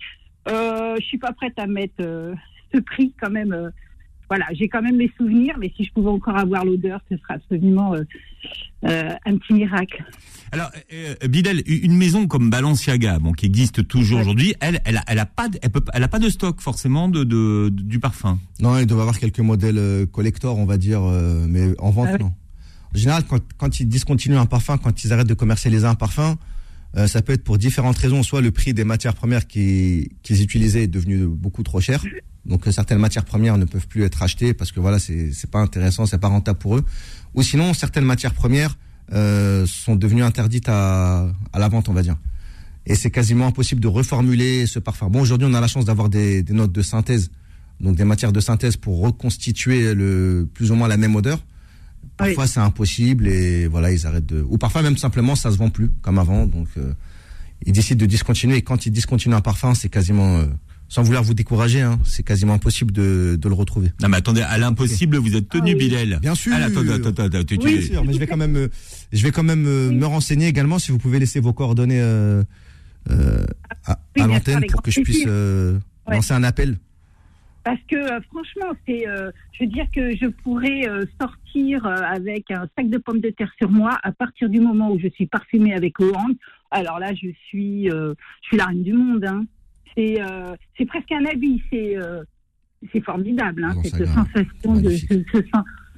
euh, je suis pas prête à mettre euh, ce prix quand même. Euh, voilà, j'ai quand même mes souvenirs, mais si je pouvais encore avoir l'odeur, ce serait absolument euh, euh, un petit miracle. Alors, euh, Bilal, une maison comme Balenciaga, bon, qui existe toujours Ouais. aujourd'hui, elle, elle a, elle a pas, de, elle peut, elle a pas de stock forcément de, de, de- du parfum. Non, ils doivent avoir quelques modèles euh, collector, on va dire, euh, mais en vente, Ah ouais. non. En général, quand, quand ils discontinuent un parfum, quand ils arrêtent de commercialiser un parfum, euh, ça peut être pour différentes raisons. Soit le prix des matières premières qui, qu'ils utilisaient est devenu beaucoup trop cher. Donc euh, certaines matières premières ne peuvent plus être achetées parce que voilà, c'est, c'est pas intéressant, c'est pas rentable pour eux. Ou sinon, certaines matières premières euh, sont devenues interdites à, à la vente, on va dire. Et c'est quasiment impossible de reformuler ce parfum. Bon, aujourd'hui, on a la chance d'avoir des, des notes de synthèse, donc des matières de synthèse pour reconstituer le, plus ou moins la même odeur. Parfois, oui. C'est impossible et voilà, ils arrêtent de... Ou parfois, même simplement, ça se vend plus comme avant. Donc, euh, ils décident de discontinuer. Et quand ils discontinuent un parfum, c'est quasiment... Euh, sans vouloir vous décourager, hein, c'est quasiment impossible de, de le retrouver. Non mais attendez, à l'impossible, vous êtes tenu, ah, oui. Bilal. Bien sûr. Ah, attends, attends, attends, attends, tu, oui, bien sûr, mais je vais quand même, euh, je vais quand même euh, me renseigner également si vous pouvez laisser vos coordonnées euh, euh, à, oui, à l'antenne sûr, pour que je puisse euh, ouais. lancer un appel. Parce que euh, franchement, c'est, euh, je veux dire que je pourrais euh, sortir euh, avec un sac de pommes de terre sur moi à partir du moment où je suis parfumée avec Oham. Alors là, je suis, euh, je suis la reine du monde. Hein. C'est, euh, c'est presque un habit. C'est, euh, c'est formidable, hein, bon, cette ça, sensation de ce, ce sens.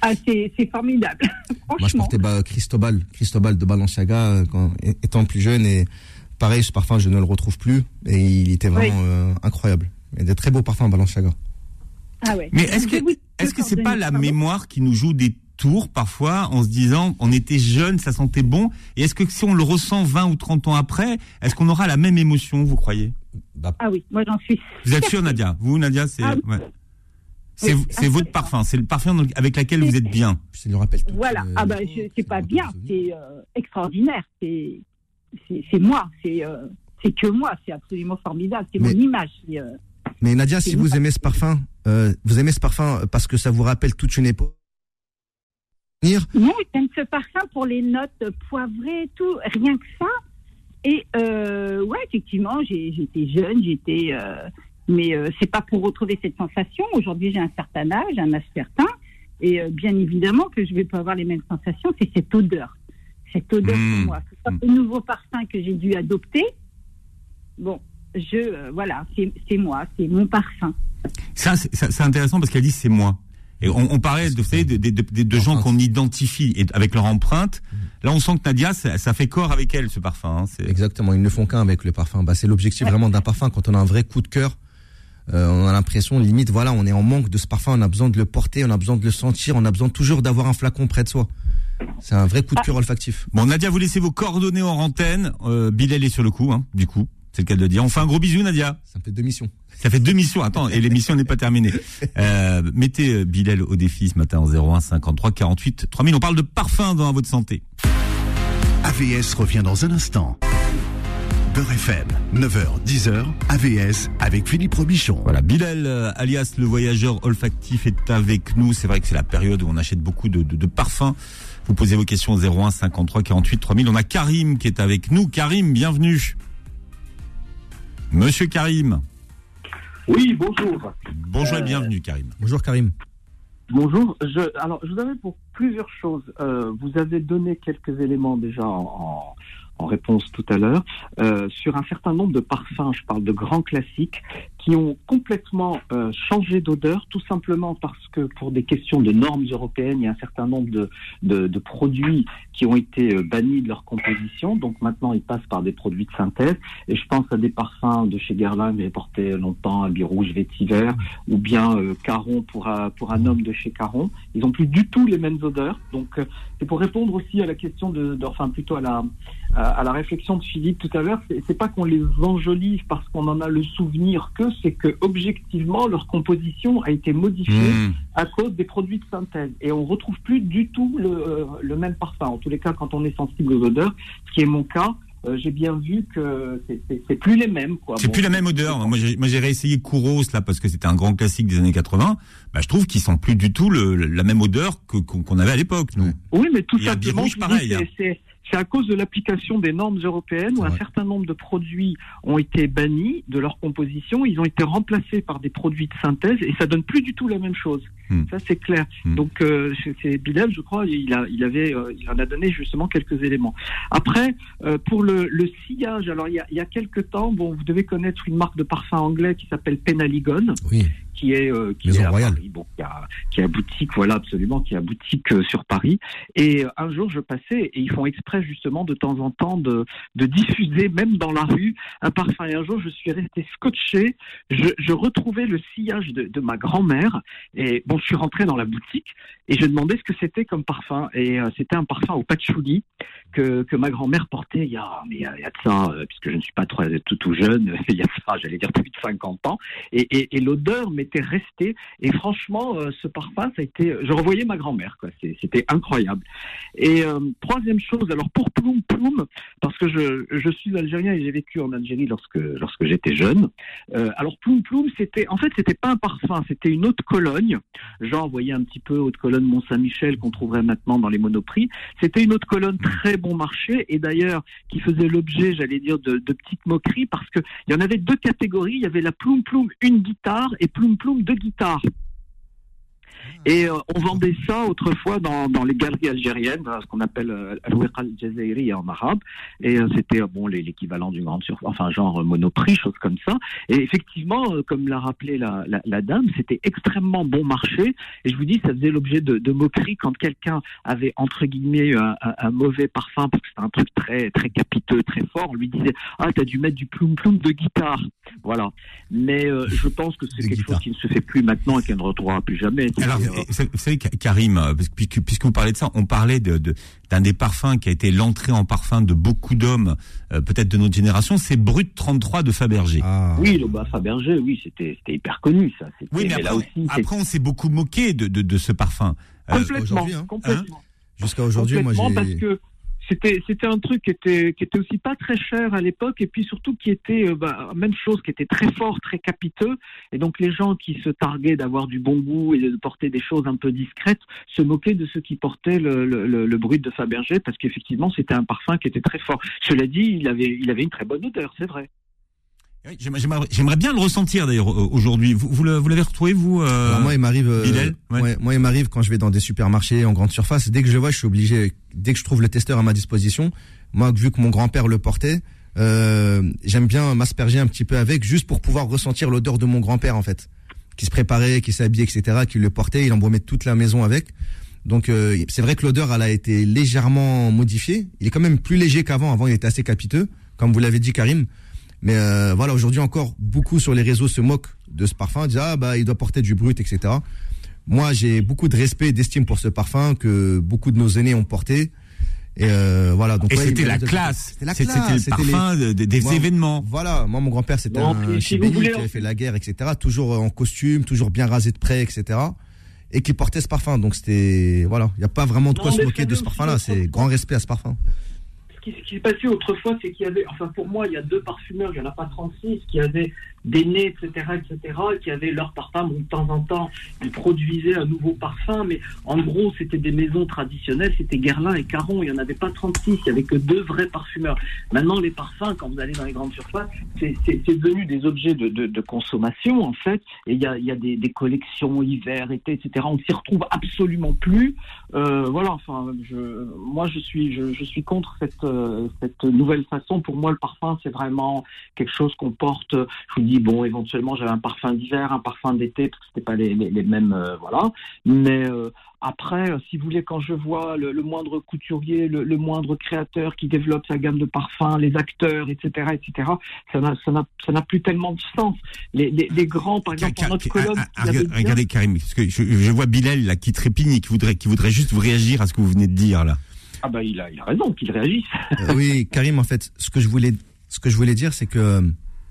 Ah, c'est, c'est formidable. Franchement. Moi, je portais bah, Cristobal, Cristobal de Balenciaga euh, quand, étant plus jeune. Et pareil, ce parfum, je ne le retrouve plus. Et il était vraiment Oui. euh, incroyable. Il y a des très beaux parfums Balenciaga. Ah ouais. Mais est-ce que, Oui, est-ce que c'est pas la pardon. mémoire qui nous joue des tours parfois en se disant on était jeune, ça sentait bon, et est-ce que si on le ressent vingt ou trente ans après, est-ce qu'on aura la même émotion, vous croyez? Bah, Ah oui, moi j'en suis. Vous êtes sûr, Nadia? Vous, Nadia, c'est Ah oui. ouais. c'est, Oui, c'est votre parfum, c'est le parfum dans le- avec lequel vous êtes bien. ça lui rappelle tout. Voilà. Euh, Ah ben, je- c'est pas bien, c'est euh, extraordinaire. C'est, c'est, c'est moi. C'est, euh, c'est que moi. C'est absolument formidable. C'est Mais- mon image. C'est, euh, Mais Nadia, si C'est vous bon. aimez ce parfum, euh, vous aimez ce parfum parce que ça vous rappelle toute une époque. Non, j'aime ce parfum pour les notes poivrées et tout, rien que ça. Et euh, ouais, effectivement, j'ai, j'étais jeune, j'étais, euh, mais euh, c'est pas pour retrouver cette sensation. Aujourd'hui, j'ai un certain âge, un âge certain, et euh, bien évidemment que je vais pas avoir les mêmes sensations. C'est cette odeur, cette odeur Mmh. pour moi. C'est pas le nouveau parfum que j'ai dû adopter. Bon, je, euh, voilà, c'est, c'est moi, c'est mon parfum. Ça, c'est, ça, c'est intéressant parce qu'elle dit c'est moi. Et on, on parlait de, vous savez, de, de, de, de, de gens qu'on identifie et avec leur empreinte. Là, on sent que Nadia, ça, ça fait corps avec elle, ce parfum. Hein. C'est... Exactement, ils ne font qu'un avec le parfum. Bah, c'est l'objectif vraiment d'un parfum. Quand on a un vrai coup de cœur, euh, on a l'impression, limite, voilà, on est en manque de ce parfum, on a besoin de le porter, on a besoin de le sentir, on a besoin toujours d'avoir un flacon près de soi. C'est un vrai coup de cœur olfactif. Bon, Nadia, vous laissez vos coordonnées en antenne. Euh, Bilal est sur le coup, hein, du coup. C'est le cas de le dire. On fait un gros bisou, Nadia. Ça me fait deux missions. Ça fait deux missions. Attends, et l'émission n'est pas terminée. Euh, mettez euh, Bilal au défi ce matin au zéro un cinquante-trois quarante-huit trois mille. On parle de parfum dans votre santé. A V S revient dans un instant. Beurre F M, neuf heures dix heures, A V S avec Philippe Robichon. Voilà, Bilal, euh, alias le voyageur olfactif, est avec nous. C'est vrai que c'est la période où on achète beaucoup de, de, de parfums. Vous posez vos questions au zéro un cinquante-trois quarante-huit trois mille. On a Karim qui est avec nous. Karim, bienvenue. Monsieur Karim. Oui, bonjour. Bonjour et Euh, bienvenue, Karim. Bonjour Karim. Bonjour. Je, alors, je vous avais pour plusieurs choses. Euh, vous avez donné quelques éléments déjà en, en, en réponse tout à l'heure euh, sur un certain nombre de parfums. Je parle de grands classiques qui ont complètement euh, changé d'odeur, tout simplement parce que pour des questions de normes européennes, il y a un certain nombre de, de, de produits qui ont été euh, bannis de leur composition. Donc maintenant, ils passent par des produits de synthèse. Et je pense à des parfums de chez Guerlain, que j'ai porté longtemps, Abbey Rouge, Vétiver, ou bien euh, Caron pour un, pour un homme de chez Caron. Ils n'ont plus du tout les mêmes odeurs. Donc euh, c'est pour répondre aussi à la question de, de enfin plutôt à la, à, à la réflexion de Philippe tout à l'heure. C'est, c'est pas qu'on les enjolive parce qu'on en a le souvenir que, c'est que objectivement leur composition a été modifiée Mmh. à cause des produits de synthèse et on retrouve plus du tout le, euh, le même parfum. En tous les cas, quand on est sensible aux odeurs, ce qui est mon cas, euh, j'ai bien vu que c'est, c'est, c'est plus les mêmes, quoi. C'est Bon, plus la même odeur. Moi, j'ai, moi, j'ai réessayé Kouros, là, parce que c'était un grand classique des années quatre-vingts. Bah, je trouve qu'ils sont plus du tout le, la même odeur que, qu'on, qu'on avait à l'époque, nous. Oui, mais tout Il y a simplement, Birouge, je vous dis, pareil, c'est, hein. c'est, c'est à cause de l'application des normes européennes où C'est un vrai. certain nombre de produits ont été bannis de leur composition, ils ont été remplacés par des produits de synthèse et ça donne plus du tout la même chose. Hmm. Ça c'est clair. Hmm. Donc euh, c'est, c'est Bilal, je crois, il a, il avait, euh, il en a donné justement quelques éléments. Après, euh, pour le, le sillage, alors il y a, il y a quelques temps, bon, vous devez connaître une marque de parfum anglais qui s'appelle Penhaligon. Oui. Qui est euh, qui Maison est à Royale. Paris, bon, qui a qui a boutique, voilà absolument, qui a boutique euh, sur Paris. Et euh, un jour, je passais et ils font exprès justement de temps en temps de de diffuser même dans la rue un parfum. Et un jour, je suis resté scotché. Je, je retrouvais le sillage de, de ma grand-mère. Et bon, je suis rentré dans la boutique et je demandais ce que c'était comme parfum. Et euh, c'était un parfum au patchouli que que ma grand-mère portait il y a mais il y a, il y a de ça, euh, puisque je ne suis pas très tout tout jeune, il y a ça, j'allais dire plus de cinquante ans. Et, et, et l'odeur m'était restée. Et franchement, euh, ce parfum, ça a été. Je revoyais ma grand-mère, quoi. C'est, c'était incroyable. Et euh, troisième chose, alors pour Ploum Ploum, parce que je, je suis algérien et j'ai vécu en Algérie lorsque lorsque j'étais jeune. Euh, alors Ploum Ploum, c'était en fait c'était pas un parfum, c'était une eau de Cologne. Genre, vous voyez un petit peu eau de Cologne Mont-Saint-Michel qu'on trouverait maintenant dans les Monoprix. C'était une eau de Cologne très bon marché et d'ailleurs qui faisait l'objet, j'allais dire, de, de petites moqueries parce que il y en avait deux catégories. Il y avait la Ploum Ploum une guitare et Ploum Ploum deux guitares. Et euh, on vendait ça autrefois dans, dans les galeries algériennes, ce qu'on appelle euh, al-Wiqa al-Jazairi en arabe. Et euh, c'était euh, bon les, l'équivalent d'une grande surface, enfin genre euh, Monoprix, chose comme ça. Et effectivement, euh, comme l'a rappelé la, la, la dame, c'était extrêmement bon marché. Et je vous dis, ça faisait l'objet de, de moqueries quand quelqu'un avait entre guillemets un, un, un mauvais parfum, parce que c'était un truc très très capiteux, très fort. On lui disait ah t'as dû mettre du ploum ploum de guitare, voilà. Mais euh, je pense que c'est de quelque guitare. chose qui ne se fait plus maintenant et qui ne retrouvera plus jamais. Alors, C'est, vous vous savez, Karim, euh, parce que- puisque- puisqu'on parlait de ça, on parlait de, de- d'un des parfums qui a été l'entrée en parfum de beaucoup d'hommes, euh, peut-être de notre génération, c'est Brut trente-trois de Fabergé. Ah. Oui, le bah, Fabergé, oui, c'était, c'était hyper connu, ça. C'était, Oui, mais après, là aussi, c'est après, on s'est beaucoup moqué de, de, de ce parfum. Euh, complètement, aujourd'hui, hein. complètement. Jusqu'à aujourd'hui, moi, Complètement, j'ai. parce que c'était c'était un truc qui était qui était aussi pas très cher à l'époque et puis surtout qui était euh, bah, même chose qui était très fort, très capiteux, et donc les gens qui se targuaient d'avoir du bon goût et de porter des choses un peu discrètes se moquaient de ceux qui portaient le le, le, le Brut de Fabergé, parce qu'effectivement c'était un parfum qui était très fort. Cela dit, il avait il avait une très bonne odeur, c'est vrai. oui, j'aimerais, j'aimerais- j'aimerais bien le ressentir d'ailleurs euh, aujourd'hui. Vous, vous, le- vous l'avez retrouvé, vous euh, Alors moi, il m'arrive. euh, Bilal, ouais. ouais, moi, il m'arrive quand je vais dans des supermarchés en grande surface. Dès que je le vois, je suis obligé. Dès que je trouve le testeur à ma disposition, moi, vu que mon grand-père le portait, euh, j'aime bien m'asperger un petit peu avec, juste pour pouvoir ressentir l'odeur de mon grand-père, en fait, qui se préparait, qui s'habillait, et cetera, qui le portait. Il embaumait toute la maison avec. Donc, euh, c'est vrai que l'odeur, elle a été légèrement modifiée. Il est quand même plus léger qu'avant. Avant, il était assez capiteux, comme vous l'avez dit, Karim. Mais euh, voilà, aujourd'hui encore, beaucoup sur les réseaux se moquent de ce parfum, disent ah bah il doit porter du Brut, et cetera. Moi, j'ai beaucoup de respect et d'estime pour ce parfum que beaucoup de nos aînés ont porté. Et euh, voilà. Donc Et ouais, c'était il la mérite de- classe. C'était la C'est- classe. C'était le c'était les- parfum de- de- des Moi, événements. Voilà, moi mon grand-père c'était Non, un puis, si chibéni vous voulez, qui avait fait la guerre, et cetera. Toujours en costume, toujours bien rasé de près, et cetera. Et qui portait ce parfum. Donc c'était voilà, il n'y a pas vraiment de Non, quoi se mais moquer c'est de ce aussi parfum-là. autre C'est chose. grand respect à ce parfum. Ce qui, ce qui s'est passé autrefois, c'est qu'il y avait, enfin pour moi, il y a deux parfumeurs, il n'y en a pas trente-six, qui avaient des nez, et cetera, et cetera, qui avaient leur parfum. Bon, de temps en temps, ils produisaient un nouveau parfum, mais en gros, c'était des maisons traditionnelles, c'était Guerlain et Caron, il n'y en avait pas trente-six, il n'y avait que deux vrais parfumeurs. Maintenant, les parfums, quand vous allez dans les grandes surfaces, c'est, c'est, c'est devenu des objets de, de, de consommation, en fait, et il y a, il y a des, des collections hiver, été, et cetera, on ne s'y retrouve absolument plus. Euh, voilà, enfin, je, moi, je suis, je, je suis contre cette, euh, cette nouvelle façon. Pour moi, le parfum, c'est vraiment quelque chose qu'on porte. Je vous dis, bon, éventuellement, j'avais un parfum d'hiver, un parfum d'été, parce que c'était pas les, les, les mêmes, euh, voilà. Mais euh, après, euh, si vous voulez, quand je vois le, le moindre couturier, le, le moindre créateur qui développe sa gamme de parfums, les acteurs, et cetera, et cetera, ça n'a, ça n'a, ça n'a plus tellement de sens. Les, les, les grands, par exemple, Car- en notre car- colonne, ah, ah, il y avait regardez, bien- regardez, Karim, parce que je, je vois Bilal là qui trépigne et qui voudrait, qui voudrait juste vous réagir à ce que vous venez de dire là. ah bah il a, il a raison, qu'il réagisse. Euh, oui, Karim, en fait, ce que je voulais, ce que je voulais dire, c'est que euh,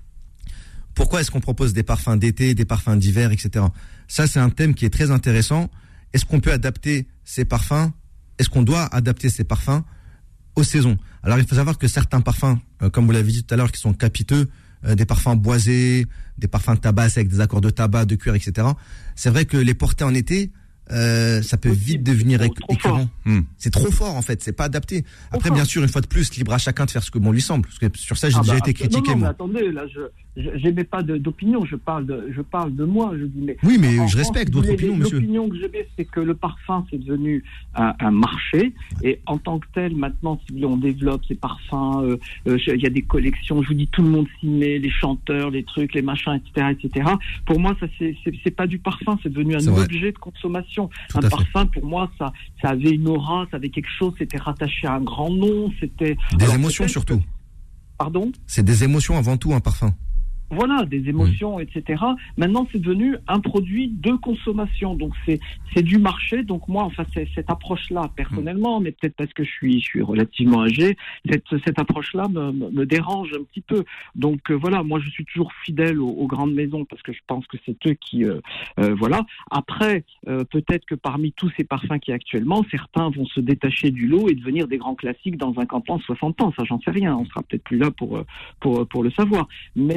pourquoi est-ce qu'on propose des parfums d'été, des parfums d'hiver, et cetera. Ça, c'est un thème qui est très intéressant. Est-ce qu'on peut adapter ces parfums? Est-ce qu'on doit adapter ces parfums aux saisons? Alors, il faut savoir que certains parfums, euh, comme vous l'avez dit tout à l'heure, qui sont capiteux, euh, des parfums boisés, des parfums de tabac avec des accords de tabac, de cuir, et cetera. C'est vrai que les porter en été, euh, ça peut vite devenir Trop- éc- trop écœurant. fort. Hmm. C'est trop fort en fait, c'est pas adapté. Après, fort. bien sûr, une fois de plus, libre à chacun de faire ce que bon lui semble. Parce que sur ça, j'ai Ah déjà bah, été absolument. critiqué non, non, moi. mais attendez, là, je, je j'émets pas de- d'opinion, je parle de, je parle de moi, je dis mais. Oui, mais en je France, respecte si d'autres vous voulez, opinions, monsieur. L'opinion que j'émets, c'est que le parfum, c'est devenu un, un marché, et en tant que tel, maintenant, si vous voulez, on développe ces parfums, euh, euh, il y a des collections, je vous dis, tout le monde s'y met, les chanteurs, les trucs, les machins, et cetera, et cetera. Pour moi, ça, c'est, c'est, c'est pas du parfum, c'est devenu un C'est vrai. objet de consommation. Tout un à fait. parfum, pour moi, ça, ça avait une aura, ça avait quelque chose, c'était rattaché à un grand nom, c'était. Des Alors, émotions peut-être surtout. que- Pardon? C'est des émotions avant tout, un parfum. Voilà, des émotions, et cetera. Maintenant, c'est devenu un produit de consommation. Donc, c'est c'est du marché. Donc, moi, enfin, c'est cette approche-là, personnellement, mais peut-être parce que je suis je suis relativement âgé, cette cette approche-là me, me, me dérange un petit peu. Donc, euh, voilà, moi, je suis toujours fidèle aux, aux grandes maisons parce que je pense que c'est eux qui, euh, euh, voilà. Après, euh, peut-être que parmi tous ces parfums qui actuellement, certains vont se détacher du lot et devenir des grands classiques dans cinquante ans, soixante ans. Ça, j'en sais rien. On sera peut-être plus là pour euh, pour pour le savoir. Mais en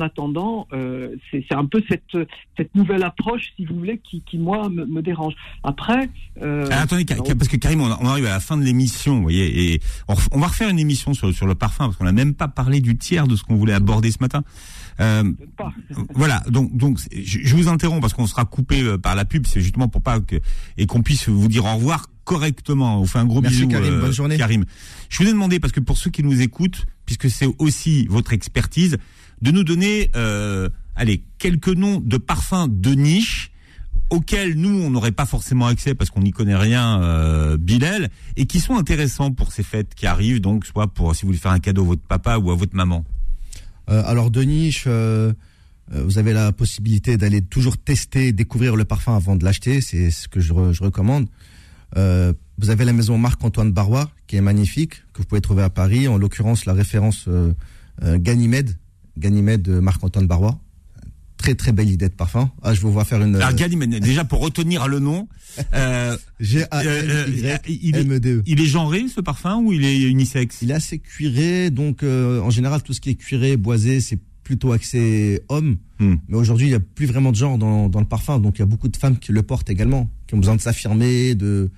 attendant, euh, c'est, c'est un peu cette, cette nouvelle approche, si vous voulez, qui, qui moi, me, me dérange. Après... Euh, ah, attendez, alors, parce que Karim, on, on arrive à la fin de l'émission, vous voyez, et on, on va refaire une émission sur, sur le parfum, parce qu'on n'a même pas parlé du tiers de ce qu'on voulait aborder ce matin. Euh, voilà, donc donc je, je vous interromps parce qu'on sera coupé par la pub, c'est justement pour pas que et qu'on puisse vous dire au revoir correctement. On fait un gros Merci bisou, Karim, euh, bonne journée. Karim. Je vous ai demandé, parce que pour ceux qui nous écoutent, puisque c'est aussi votre expertise, de nous donner, euh, allez, quelques noms de parfums de niche auxquels nous on n'aurait pas forcément accès parce qu'on n'y connaît rien, euh, Bilal, et qui sont intéressants pour ces fêtes qui arrivent, donc soit pour si vous voulez faire un cadeau à votre papa ou à votre maman. Euh, alors de niche, euh, euh, vous avez la possibilité d'aller toujours tester, découvrir le parfum avant de l'acheter. C'est ce que je, re, je recommande. Euh, vous avez la maison Marc-Antoine Barrois qui est magnifique, que vous pouvez trouver à Paris. En l'occurrence, la référence euh, euh, Ganymède, Ganymède de Marc-Antoine Barrois. Très très belle idée de parfum. Ah, je vous vois faire une. Alors Ganymède, déjà pour retenir le nom. Euh, G A N Y M E D E. Il est genré ce parfum ou il est unisexe? Il est assez cuiré, donc euh, en général tout ce qui est cuiré, boisé, c'est plutôt axé homme. Hmm. Mais aujourd'hui il n'y a plus vraiment de genre dans, dans le parfum, donc il y a beaucoup de femmes qui le portent également, qui ont besoin de s'affirmer, de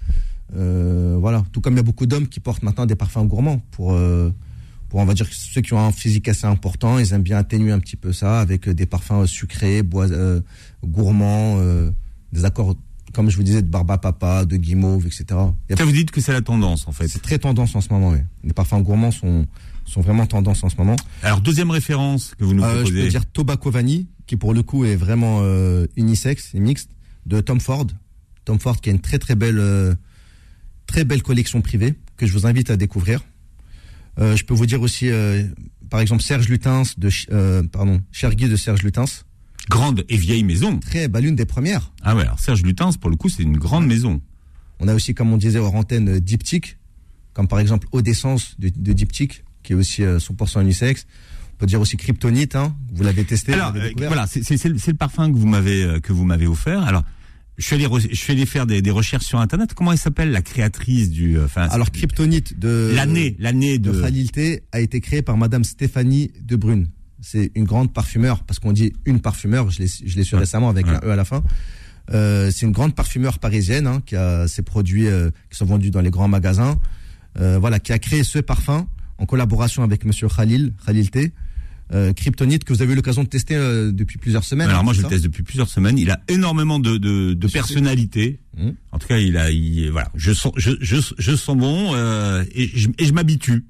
euh, voilà. Tout comme il y a beaucoup d'hommes qui portent maintenant des parfums gourmands pour euh, pour on va dire ceux qui ont un physique assez important, ils aiment bien atténuer un petit peu ça avec des parfums sucrés, bois, euh, gourmands, euh, des accords, comme je vous disais, de barbe à papa, de guimauve, et cetera. Ça, vous dites que c'est la tendance, en fait. C'est très tendance en ce moment, oui. Les parfums gourmands sont, sont vraiment tendance en ce moment. Alors, deuxième référence que vous nous proposez. Euh, je peux dire Tobacco Vanille, qui pour le coup est vraiment euh, unisexe et mixte, de Tom Ford. Tom Ford qui a une très très belle, euh, très belle collection privée, que je vous invite à découvrir. Euh, je peux vous dire aussi, euh, par exemple, Serge Lutens, de, euh, pardon, Chergui de Serge Lutens. Grande et vieille maison. Très, bah, l'une des premières. Ah ouais, alors Serge Lutens, pour le coup, c'est une grande maison. On a aussi, comme on disait hors antenne, Diptyque, comme par exemple Eau d'essence de, de Diptyque, qui est aussi euh, cent pour cent unisexe. On peut dire aussi Kryptonite, hein, vous l'avez testé. Alors, euh, voilà, c'est, c'est, c'est, le, c'est le parfum que vous m'avez, euh, que vous m'avez offert. Alors, je suis allé, re, je suis allé faire des, des recherches sur Internet. Comment elle s'appelle, la créatrice du... Enfin, alors, Kryptonite de... L'année, l'année de... de Khalil T a été créée par Madame Stéphanie De Bruyne. C'est une grande parfumeur, parce qu'on dit une parfumeur, je l'ai, je l'ai su ouais. récemment avec ouais. un E à la fin. Euh, c'est une grande parfumeur parisienne, hein, qui a ses produits euh, qui sont vendus dans les grands magasins. Euh, voilà, qui a créé ce parfum en collaboration avec Monsieur Khalil, Khalil T. Euh, Kryptonite, que vous avez eu l'occasion de tester euh, depuis plusieurs semaines. Alors hein, moi je le teste depuis plusieurs semaines. Il a énormément de, de, de personnalité. Mmh. En tout cas, il a, il, voilà, je sens, je, je, je sens bon euh, et je, et je m'habitue.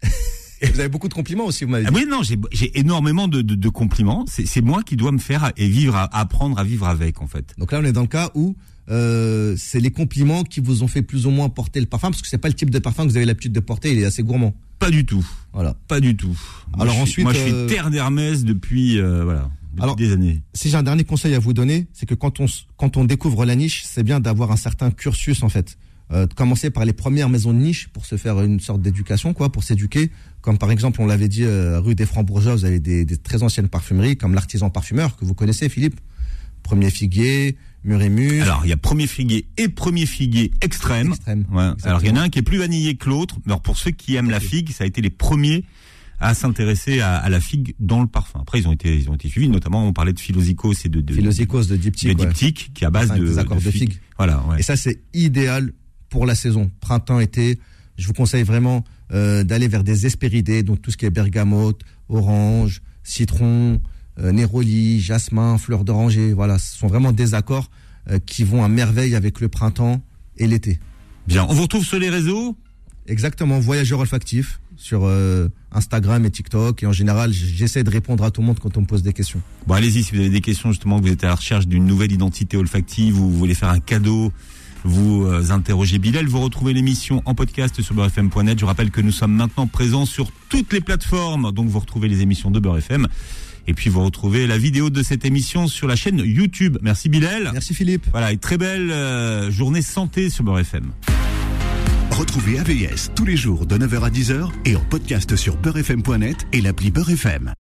Vous avez beaucoup de compliments aussi, vous m'avez dit. Ah oui, non, j'ai, j'ai énormément de, de, de compliments. C'est, c'est moi qui dois me faire et vivre, à, apprendre à vivre avec, en fait. Donc là, on est dans le cas où euh, c'est les compliments qui vous ont fait plus ou moins porter le parfum, parce que c'est pas le type de parfum que vous avez l'habitude de porter. Il est assez gourmand. Pas du tout. Voilà. Pas du tout. Moi, Alors je ensuite, suis, moi, je suis euh... terre d'Hermès depuis, euh, voilà, depuis Alors, des années. Si j'ai un dernier conseil à vous donner, c'est que quand on quand on découvre la niche, c'est bien d'avoir un certain cursus en fait. Euh, de commencer par les premières maisons de niche pour se faire une sorte d'éducation, quoi, pour s'éduquer. Comme par exemple, on l'avait dit, euh, rue des Francs-Bourgeois, vous avez des, des très anciennes parfumeries, comme l'Artisan Parfumeur, que vous connaissez, Philippe. Premier Figuier, Mur et Mur. Alors, il y a Premier Figuier et Premier Figuier Extrême. Extrême. Ouais. Alors, il y en a un qui est plus vanillé que l'autre. Alors, pour ceux qui aiment la figue, ça a été les premiers à s'intéresser à, à la figue dans le parfum. Après, ils ont été, ils ont été suivis. Notamment, on parlait de Philosicos et de, de Philosicos de Diptyque. De Diptyque, ouais. Qui est à base enfin, de, des accords de, de figue. figue. Voilà, ouais. Et ça, c'est idéal pour la saison. Printemps, été. Je vous conseille vraiment, euh, d'aller vers des Hespéridés, donc tout ce qui est bergamote, orange, citron, euh, néroli, jasmin, fleur d'oranger. Voilà. Ce sont vraiment des accords, euh, qui vont à merveille avec le printemps et l'été. Bien. On vous retrouve sur les réseaux? Exactement. Voyageur olfactif sur euh, Instagram et TikTok. Et en général, j'essaie de répondre à tout le monde quand on me pose des questions. Bon, allez-y, si vous avez des questions, justement, que vous êtes à la recherche d'une nouvelle identité olfactive ou vous voulez faire un cadeau, vous euh, interrogez Bilal. Vous retrouvez l'émission en podcast sur beurre f m point net. Je rappelle que nous sommes maintenant présents sur toutes les plateformes. Donc, vous retrouvez les émissions de Beurre F M. Et puis, vous retrouvez la vidéo de cette émission sur la chaîne YouTube. Merci Bilal. Merci Philippe. Voilà, et très belle euh, journée santé sur Beurre F M. Retrouvez A V S tous les jours de neuf heures à dix heures et en podcast sur beurre f m point net et l'appli Beurre F M.